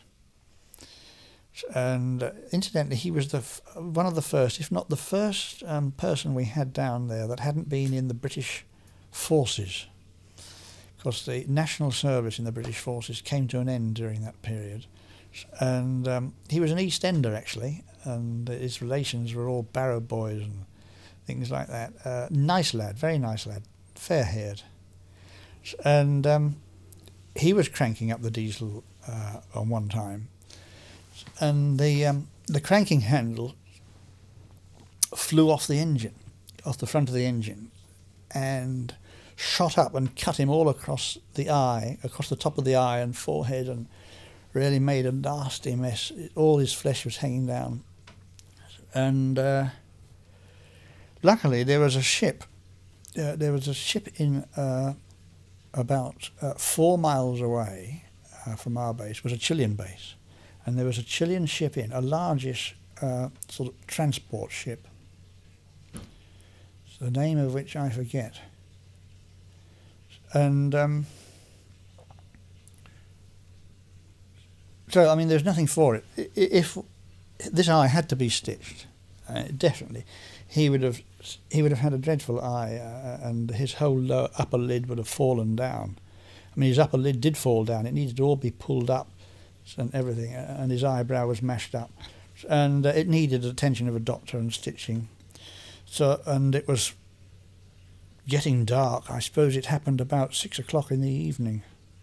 and incidentally, he was one of the first, if not the first, person we had down there that hadn't been in the British forces, because the national service in the British forces came to an end during that period. And he was an East Ender, actually, and his relations were all Barrow boys and things like that. Nice lad, very nice lad, fair-haired. And he was cranking up the diesel on one time, and the cranking handle flew off the front of the engine, and shot up and cut him all across the top of the eye and forehead, and really made a nasty mess. All his flesh was hanging down. And luckily there was a ship. There was a ship in about 4 miles away from our base, was a Chilean base. And there was a Chilean ship a largish sort of transport ship, the name of which I forget. And so, I mean, there's nothing for it. If this eye had to be stitched, definitely, he would have had a dreadful eye, and his whole upper lid would have fallen down. I mean, his upper lid did fall down. It needed to all be pulled up and everything, and his eyebrow was mashed up, and it needed the attention of a doctor and stitching. So, and it was getting dark. I suppose it happened about 6 o'clock in the evening.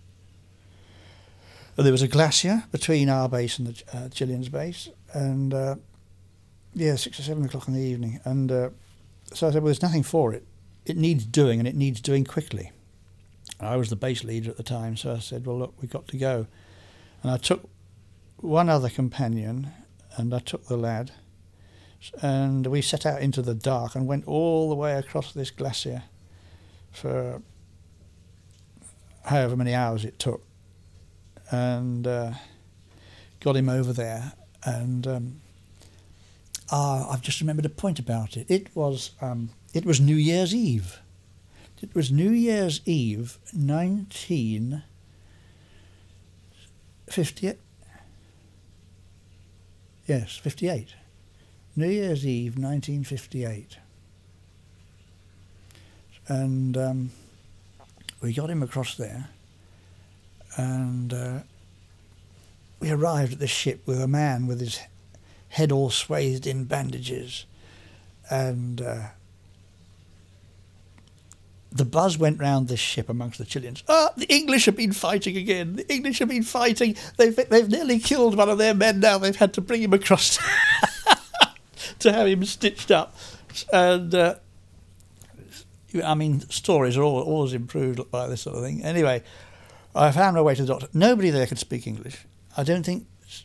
There was a glacier between our base and the Chileans' base, and 6 or 7 o'clock in the evening. And so I said, well, there's nothing for it. It needs doing, and it needs doing quickly. And I was the base leader at the time, so I said, well, look, we've got to go. And I took one other companion, and I took the lad, and we set out into the dark and went all the way across this glacier for however many hours it took, and got him over there. And I've just remembered a point about it. It was New Year's Eve. It was New Year's Eve, 1958. Yes, 58. New Year's Eve, 1958. And we got him across there, And we arrived at this ship with a man with his head all swathed in bandages, and the buzz went round this ship amongst the Chileans. The English have been fighting again. The English have been fighting. They've nearly killed one of their men now. They've had to bring him across to have him stitched up. And, stories are always improved by this sort of thing. Anyway, I found my way to the doctor. Nobody there could speak English. I don't think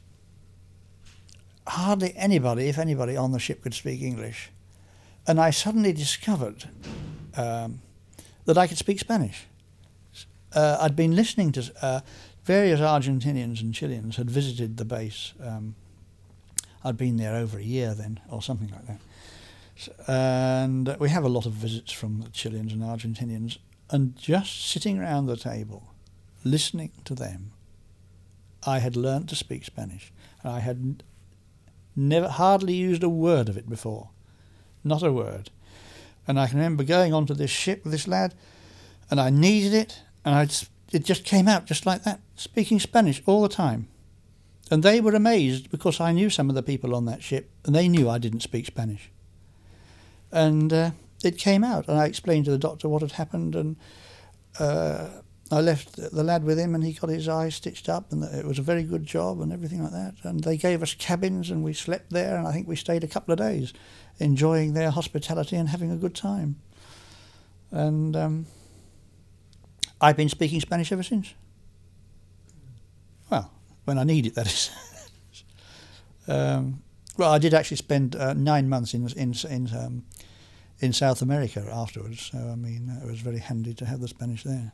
hardly anybody, if anybody, on the ship could speak English. And I suddenly discovered that I could speak Spanish. I'd been listening to various Argentinians and Chileans had visited the base. I'd been there over a year then, or something like that. And we have a lot of visits from the Chileans and Argentinians, and just sitting around the table, listening to them, I had learnt to speak Spanish. I had hardly used a word of it before, not a word. And I can remember going onto this ship with this lad, and I needed it, and it just came out just like that, speaking Spanish all the time. And they were amazed because I knew some of the people on that ship, and they knew I didn't speak Spanish. And it came out, and I explained to the doctor what had happened, and I left the lad with him, and he got his eye stitched up, and it was a very good job and everything like that. And they gave us cabins, and we slept there, and I think we stayed a couple of days, enjoying their hospitality and having a good time. And I've been speaking Spanish ever since. Well, when I need it, that is. Well, I did actually spend 9 months in South America afterwards, so I mean it was very handy to have the Spanish there.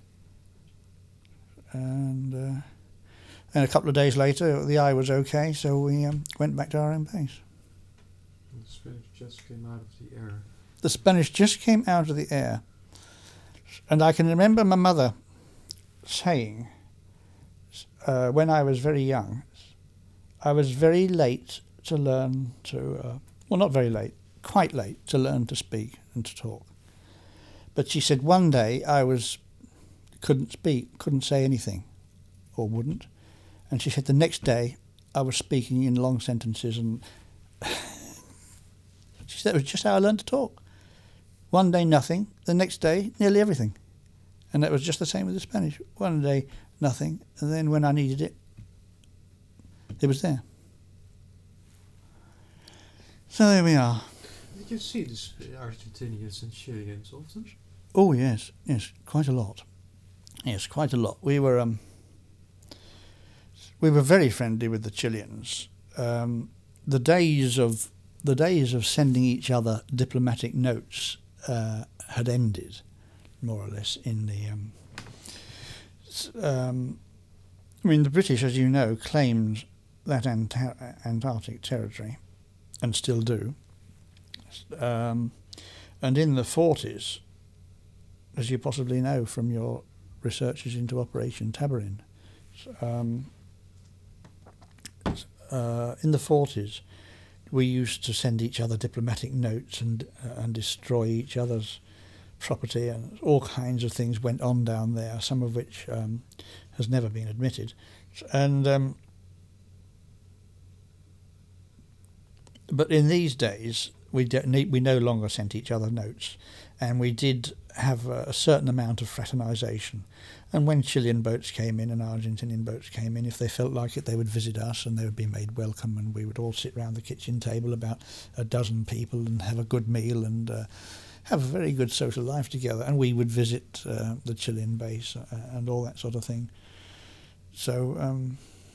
And a couple of days later, the eye was okay, so we went back to our own base. The Spanish just came out of the air. The Spanish just came out of the air, and I can remember my mother saying, when I was very young, I was very late to learn to, well, not very late, quite late to learn to speak and to talk. But she said one day couldn't speak, couldn't say anything, or wouldn't. And she said the next day I was speaking in long sentences, and she said it was just how I learned to talk. One day nothing, the next day nearly everything. And that was just the same with the Spanish. One day nothing, and then when I needed it, it was there. So there we are. Did you see the Argentinians and Chileans often? Oh yes, quite a lot. Yes, quite a lot. We were very friendly with the Chileans. The days of sending each other diplomatic notes had ended, more or less. In the British, as you know, claimed that Antarctic territory, and still do. And in the 40s, as you possibly know from your researches into Operation Tabarin, in the 40s, we used to send each other diplomatic notes and destroy each other's property, and all kinds of things went on down there, some of which has never been admitted. And but in these days, we no longer sent each other notes, and we did have a certain amount of fraternisation. And when Chilean boats came in and Argentinian boats came in, if they felt like it, they would visit us, and they would be made welcome, and we would all sit round the kitchen table, about a dozen people, and have a good meal and have a very good social life together. And we would visit the Chilean base and all that sort of thing. So,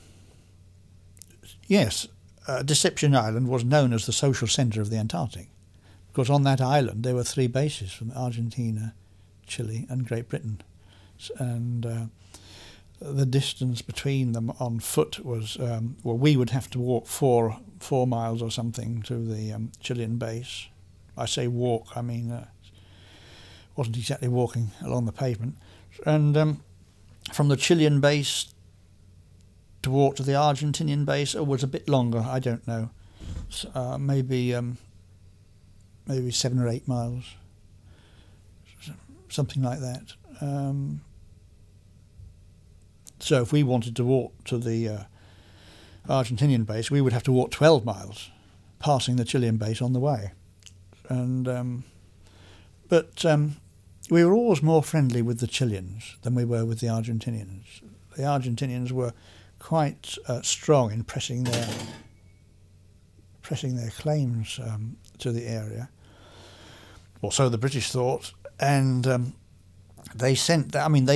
yes, Deception Island was known as the social centre of the Antarctic, because on that island there were 3 bases from Argentina, Chile and Great Britain. And the distance between them on foot was, we would have to walk 4 miles or something to the Chilean base. I say walk, I mean, wasn't exactly walking along the pavement. And from the Chilean base to walk to the Argentinian base was a bit longer, I don't know. Maybe 7 or 8 miles, something like that. So if we wanted to walk to the Argentinian base, we would have to walk 12 miles, passing the Chilean base on the way. And but we were always more friendly with the Chileans than we were with the Argentinians. The Argentinians were quite strong in pressing their claims to the area, or so the British thought, and they sent.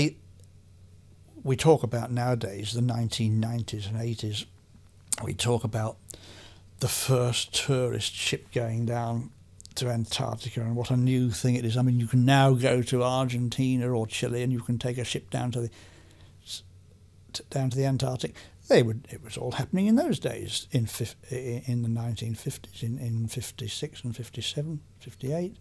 We talk about nowadays the 1990s and 80s. We talk about the first tourist ship going down to Antarctica and what a new thing it is. I mean, you can now go to Argentina or Chile and you can take a ship down to the Antarctic. It was all happening in those days in the 1950s, in 56 and 57, 58.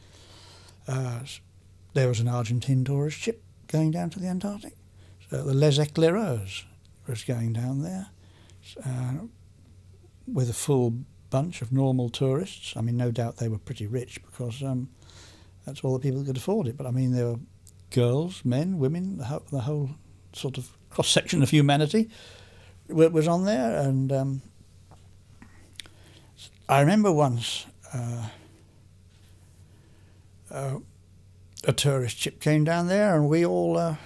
There was an Argentine tourist ship going down to the Antarctic. So the Les Éclaireurs was going down there with a full bunch of normal tourists. I mean, no doubt they were pretty rich because that's all the people who could afford it. But I mean, there were girls, men, women, the whole sort of cross-section of humanity was on there. And I remember once a tourist ship came down there and we all...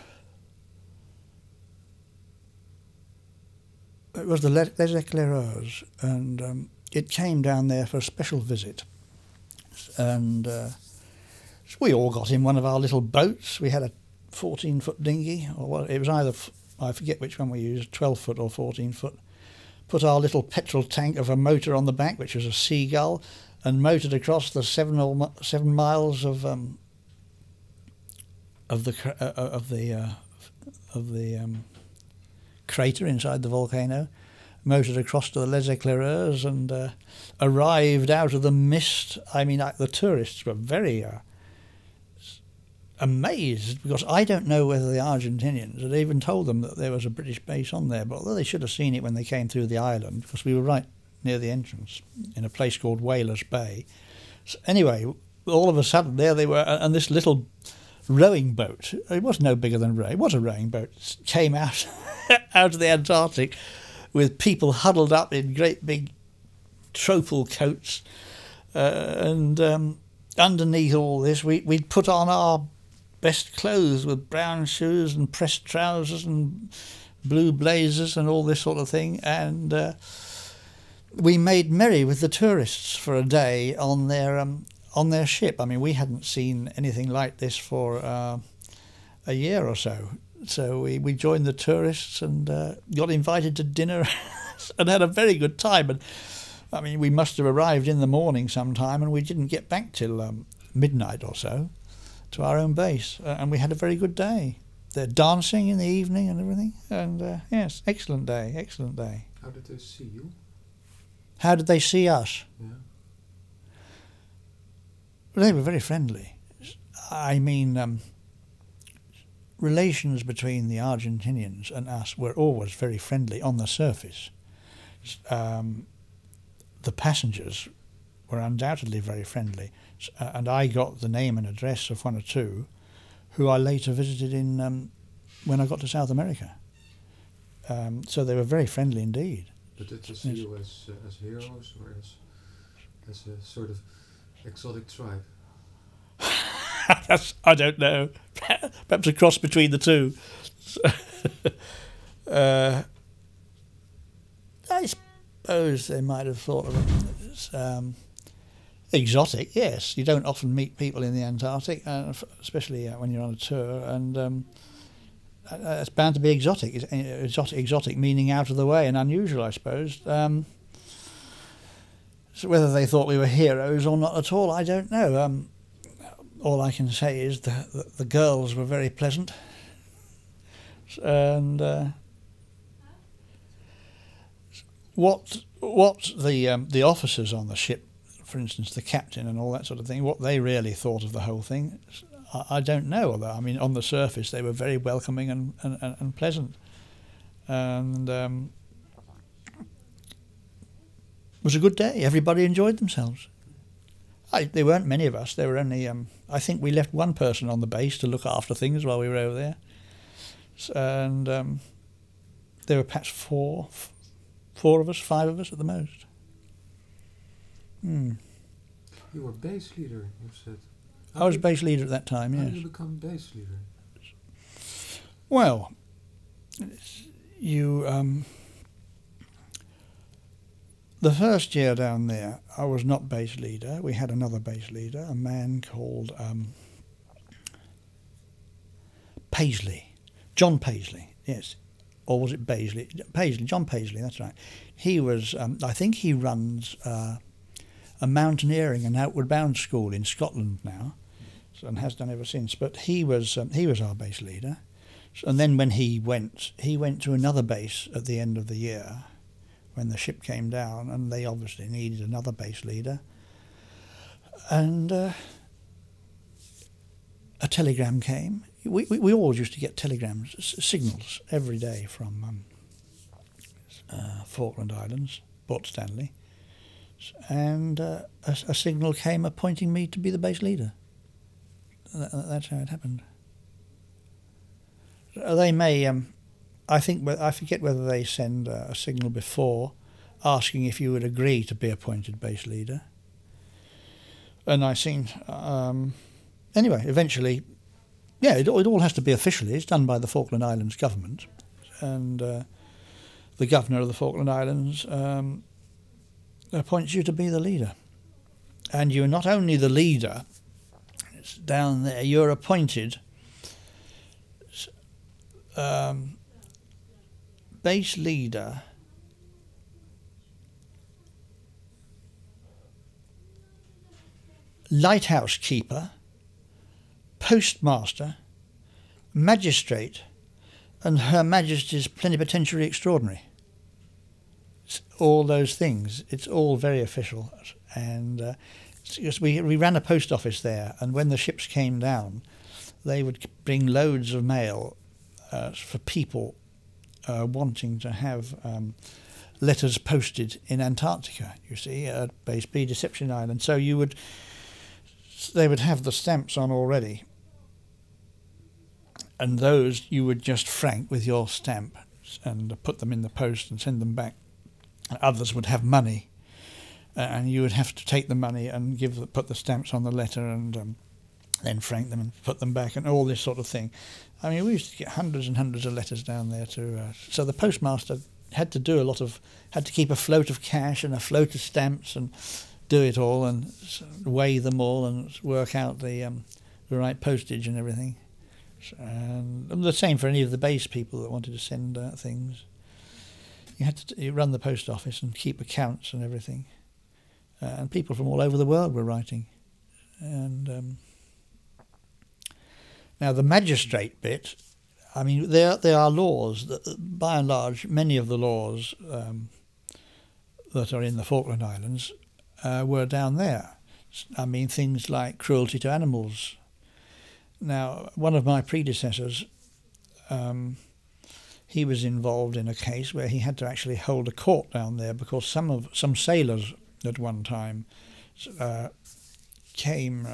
it was the Les Éclaireurs, and it came down there for a special visit. And so we all got in one of our little boats. We had a 14-foot dinghy, or it was either, I forget which one we used, 12-foot or 14-foot. Put our little petrol tank of a motor on the back, which was a Seagull, and motored across the 7 miles of the crater inside the volcano, motored across to the Les Éclaireurs and arrived out of the mist. I mean, the tourists were very amazed, because I don't know whether the Argentinians had even told them that there was a British base on there, but although they should have seen it when they came through the island, because we were right near the entrance in a place called Whalers Bay. So anyway, all of a sudden there they were, and this little rowing boat, it was no bigger than it was a rowing boat, came out out of the Antarctic with people huddled up in great big tropal coats, and underneath all this we'd put on our best clothes with brown shoes and pressed trousers and blue blazers and all this sort of thing, and we made merry with the tourists for a day on their ship. I mean, we hadn't seen anything like this for a year or so. So we joined the tourists and got invited to dinner and had a very good time. And I mean, we must have arrived in the morning sometime, and we didn't get back till midnight or so to our own base. And we had a very good day. They're dancing in the evening and everything. And yes, excellent day, excellent day. How did they see you? How did they see us? Yeah. They were very friendly. I mean, relations between the Argentinians and us were always very friendly on the surface. The passengers were undoubtedly very friendly, and I got the name and address of one or two who I later visited in when I got to South America. So they were very friendly indeed. But did they see you as heroes or as a sort of exotic tribe? I don't know. Perhaps a cross between the two. I suppose they might have thought of it as exotic. Yes, you don't often meet people in the Antarctic, especially when you're on a tour, and it's bound to be exotic. Exotic meaning out of the way and unusual, I suppose. So whether they thought we were heroes or not at all, I don't know. All I can say is the girls were very pleasant, and what the officers on the ship, for instance, the captain and all that sort of thing, what they really thought of the whole thing, I don't know. Although I mean, on the surface they were very welcoming and pleasant, and it was a good day. Everybody enjoyed themselves. There weren't many of us. There were only, I think we left one person on the base to look after things while we were over there. And there were perhaps four of us, 5 of us at the most. You were base leader, you said. I was base leader at that time, How yes. did you become base leader? Well, you... the first year down there, I was not base leader. We had another base leader, a man called Paisley. John Paisley, yes. Or was it Paisley? Paisley, John Paisley, that's right. He was, I think he runs a mountaineering and outward bound school in Scotland now, and has done ever since. But he was our base leader. And then when he went to another base at the end of the year, when the ship came down, and they obviously needed another base leader. And a telegram came. We always used to get telegrams, signals, every day from Falkland Islands, Port Stanley. And a signal came appointing me to be the base leader. That's how it happened. They may... I forget whether they send a signal before asking if you would agree to be appointed base leader. And I think, anyway, eventually, yeah, it all has to be officially. It's done by the Falkland Islands government, and the governor of the Falkland Islands appoints you to be the leader. And you're not only the leader, it's down there, you're appointed base leader, lighthouse keeper, postmaster, magistrate, and Her Majesty's Plenipotentiary Extraordinary. It's all those things. It's all very official. And we ran a post office there, and when the ships came down, they would bring loads of mail for people wanting to have letters posted in Antarctica, you see, at Base B, Deception Island. So they would have the stamps on already, and those you would just frank with your stamp and put them in the post and send them back. Others would have money, and you would have to take the money and put the stamps on the letter and then frank them and put them back, and all this sort of thing. I mean, we used to get hundreds and hundreds of letters down there so the postmaster had to keep a float of cash and a float of stamps and do it all and weigh them all and work out the right postage and everything. And the same for any of the base people that wanted to send things. You had to run the post office and keep accounts and everything. And people from all over the world were writing. And now the magistrate bit, I mean, there are laws that, by and large, many of the laws that are in the Falkland Islands were down there. I mean, things like cruelty to animals. Now, one of my predecessors, he was involved in a case where he had to actually hold a court down there because some sailors at one time came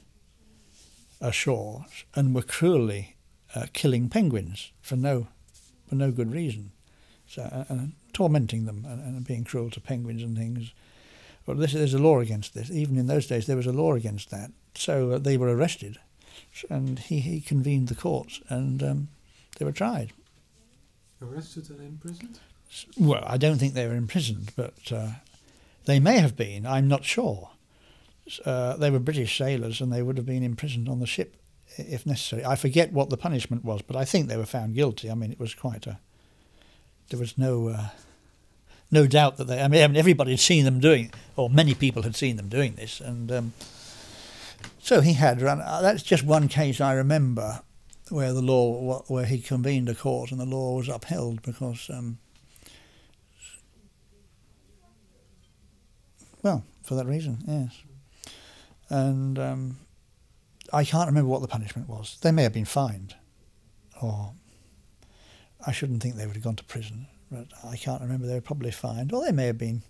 ashore and were cruelly killing penguins for no good reason, so tormenting them and being cruel to penguins and things. Well, there's a law against this. Even in those days, there was a law against that. So they were arrested, and he convened the courts, and they were tried. Arrested and imprisoned? Well, I don't think they were imprisoned, but they may have been. I'm not sure. They were British sailors, and they would have been imprisoned on the ship if necessary. I forget what the punishment was, but I think they were found guilty. I mean, it was there was no doubt that I mean, everybody had seen them doing, or many people had seen them doing this, and so he had run. That's just one case I remember where where he convened a court and the law was upheld because, well, for that reason, yes. And I can't remember what the punishment was. They may have been fined, or I shouldn't think they would have gone to prison, but I can't remember. They were probably fined, or they may have been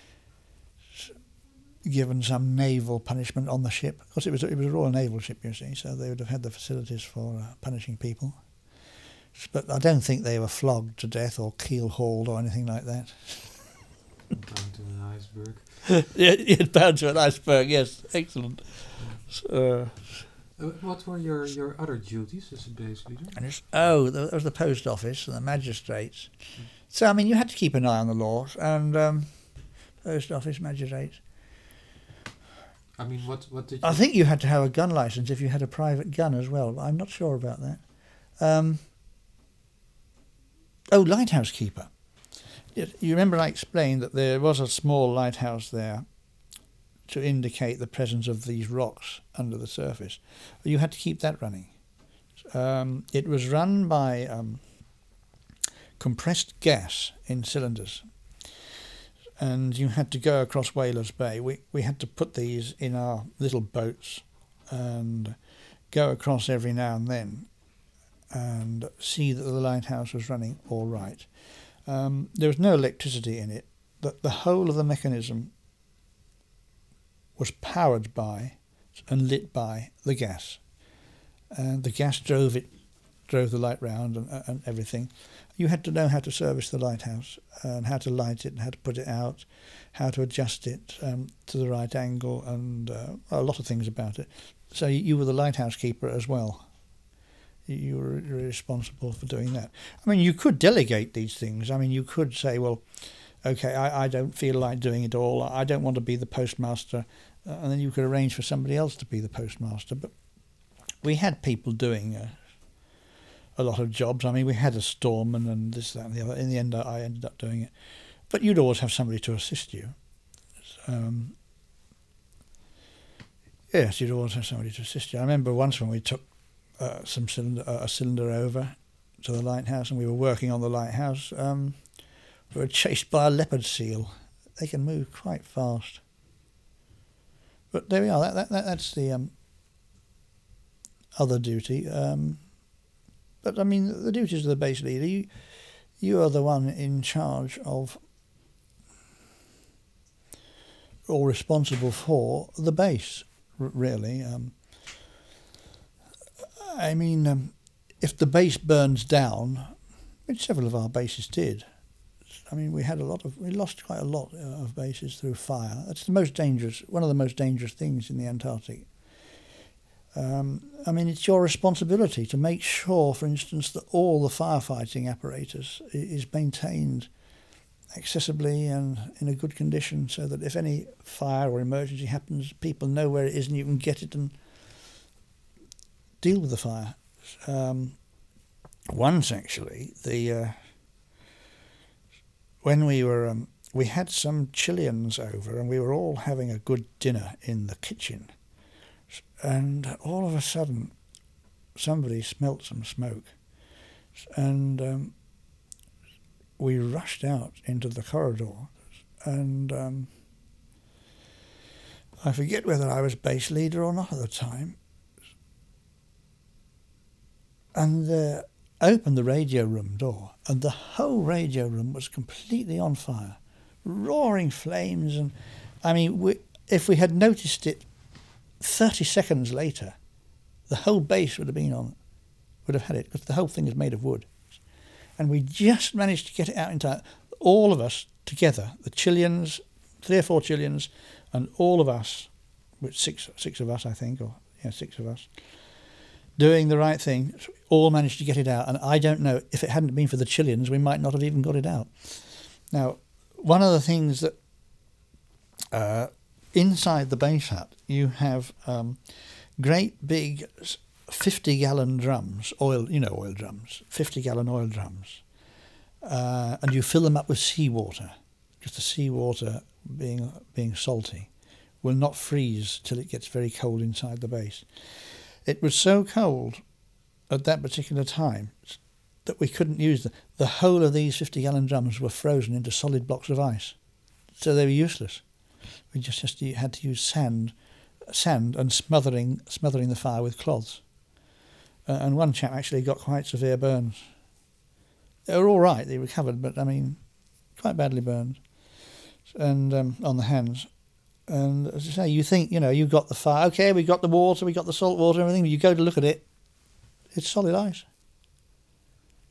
given some naval punishment on the ship, because it was a Royal Naval ship, you see, so they would have had the facilities for punishing people. But I don't think they were flogged to death or keel-hauled or anything like that. Bound to an iceberg. Yeah, bound to an iceberg, yes. Excellent. What were your other duties as a base leader? There was the post office and the magistrates. So, I mean, you had to keep an eye on the laws and post office, magistrates. I mean, what did you... I think you had to have a gun license if you had a private gun as well, but I'm not sure about that. Lighthouse keeper. You remember I explained that there was a small lighthouse there to indicate the presence of these rocks under the surface. You had to keep that running. It was run by compressed gas in cylinders, and you had to go across Whalers Bay. We had to put these in our little boats and go across every now and then and see that the lighthouse was running all right. There was no electricity in it. The whole of the mechanism was powered by and lit by the gas. And the gas drove the light round and everything. You had to know how to service the lighthouse and how to light it and how to put it out, how to adjust it to the right angle and a lot of things about it. So you were the lighthouse keeper as well. You were responsible for doing that. I mean, you could delegate these things. I mean, you could say, well, okay, I don't feel like doing it all. I don't want to be the postmaster. And then you could arrange for somebody else to be the postmaster. But we had people doing a lot of jobs. I mean, we had a storeman and this, that and the other. In the end, I ended up doing it. But you'd always have somebody to assist you. Yes, you'd always have somebody to assist you. I remember once when we took a cylinder over to the lighthouse and we were working on the lighthouse, we were chased by a leopard seal. They can move quite fast. But there we are. That's the other duty. But I mean, the duties of the base leader, you are the one in charge of or responsible for the base, really. I mean, if the base burns down, which several of our bases did, I mean, we lost quite a lot of bases through fire. That's one of the most dangerous things in the Antarctic. I mean, it's your responsibility to make sure, for instance, that all the firefighting apparatus is maintained accessibly and in a good condition so that if any fire or emergency happens, people know where it is and you can get it and deal with the fire. Once, actually, when we had some Chileans over and we were all having a good dinner in the kitchen, and all of a sudden somebody smelt some smoke, and we rushed out into the corridor, and I forget whether I was base leader or not at the time, and opened the radio room door, and the whole radio room was completely on fire, roaring flames. And I mean, if we had noticed it 30 seconds later, the whole base would have had it, because the whole thing is made of wood. And we just managed to get it out in time. All of us together, the Chileans, 3 or 4 Chileans, and all of us, which six of us, I think, 6 of us, doing the right thing, all managed to get it out. And I don't know, if it hadn't been for the Chileans, we might not have even got it out. Now, one of the things that inside the base hut, you have great big 50-gallon drums, oil drums, 50-gallon oil drums, and you fill them up with seawater, because the seawater, being salty, will not freeze till it gets very cold inside the base. It was so cold at that particular time that we couldn't use them. The whole of these 50-gallon drums were frozen into solid blocks of ice, so they were useless. We just had to use sand and smothering the fire with cloths. And one chap actually got quite severe burns. They were all right, they recovered, but I mean, quite badly burned, and on the hands. And as I say, you think, you've got the fire, okay, we got the water, we got the salt water, everything, but you go to look at it, it's solid ice.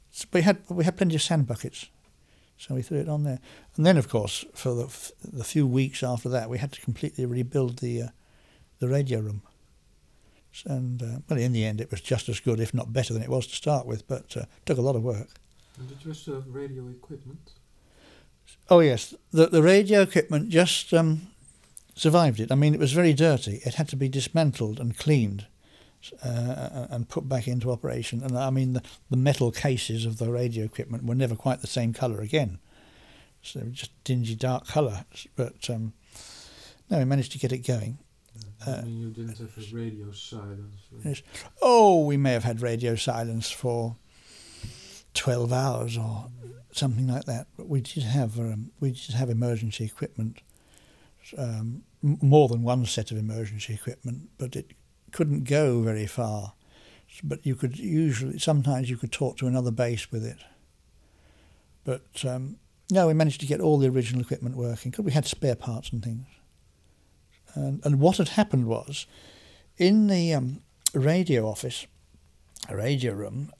we had plenty of sand buckets, so we threw it on there. And then, of course, for the few weeks after that, we had to completely rebuild the radio room. And well, in the end, it was just as good, if not better, than it was to start with. But took a lot of work. And did you still have radio equipment? Oh yes, the radio equipment just survived it. I mean, it was very dirty. It had to be dismantled and cleaned and put back into operation. And I mean, the metal cases of the radio equipment were never quite the same colour again. So they were just dingy, dark colour. But no, we managed to get it going. I mean, you didn't have a radio silence. Yes. Oh, we may have had radio silence for 12 hours or something like that. But we did have emergency equipment, more than one set of emergency equipment, but it couldn't go very far. But sometimes you could talk to another base with it. But no, we managed to get all the original equipment working because we had spare parts and things. And what had happened was, in the radio office, a radio room,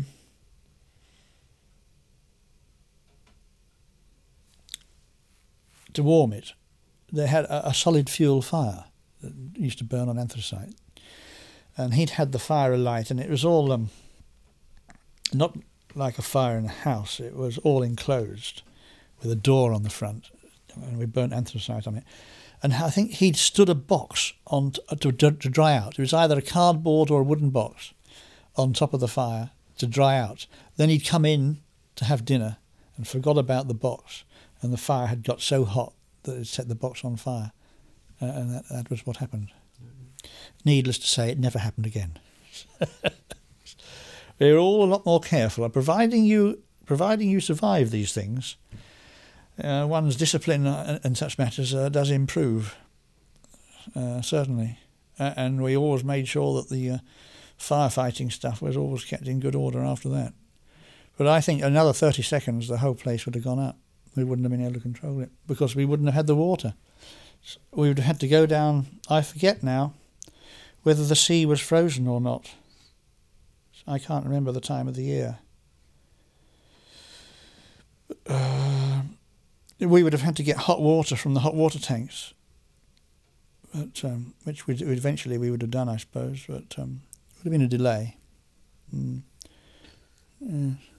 to warm it, they had a solid fuel fire that used to burn on anthracite. And he'd had the fire alight, and it was all not like a fire in a house. It was all enclosed with a door on the front, and we burnt anthracite on it. And I think he'd stood a box on to dry out. It was either a cardboard or a wooden box on top of the fire to dry out. Then he'd come in to have dinner and forgot about the box, and the fire had got so hot that it set the box on fire. And that was what happened. Needless to say, it never happened again. We're all a lot more careful. Providing you survive these things, one's discipline and such matters does improve, certainly. And we always made sure that the firefighting stuff was always kept in good order after that. But I think another 30 seconds, the whole place would have gone up. We wouldn't have been able to control it because we wouldn't have had the water. We would have had to go down, I forget now, whether the sea was frozen or not. I can't remember the time of the year. We would have had to get hot water from the hot water tanks, but which eventually we would have done, I suppose, but it would have been a delay.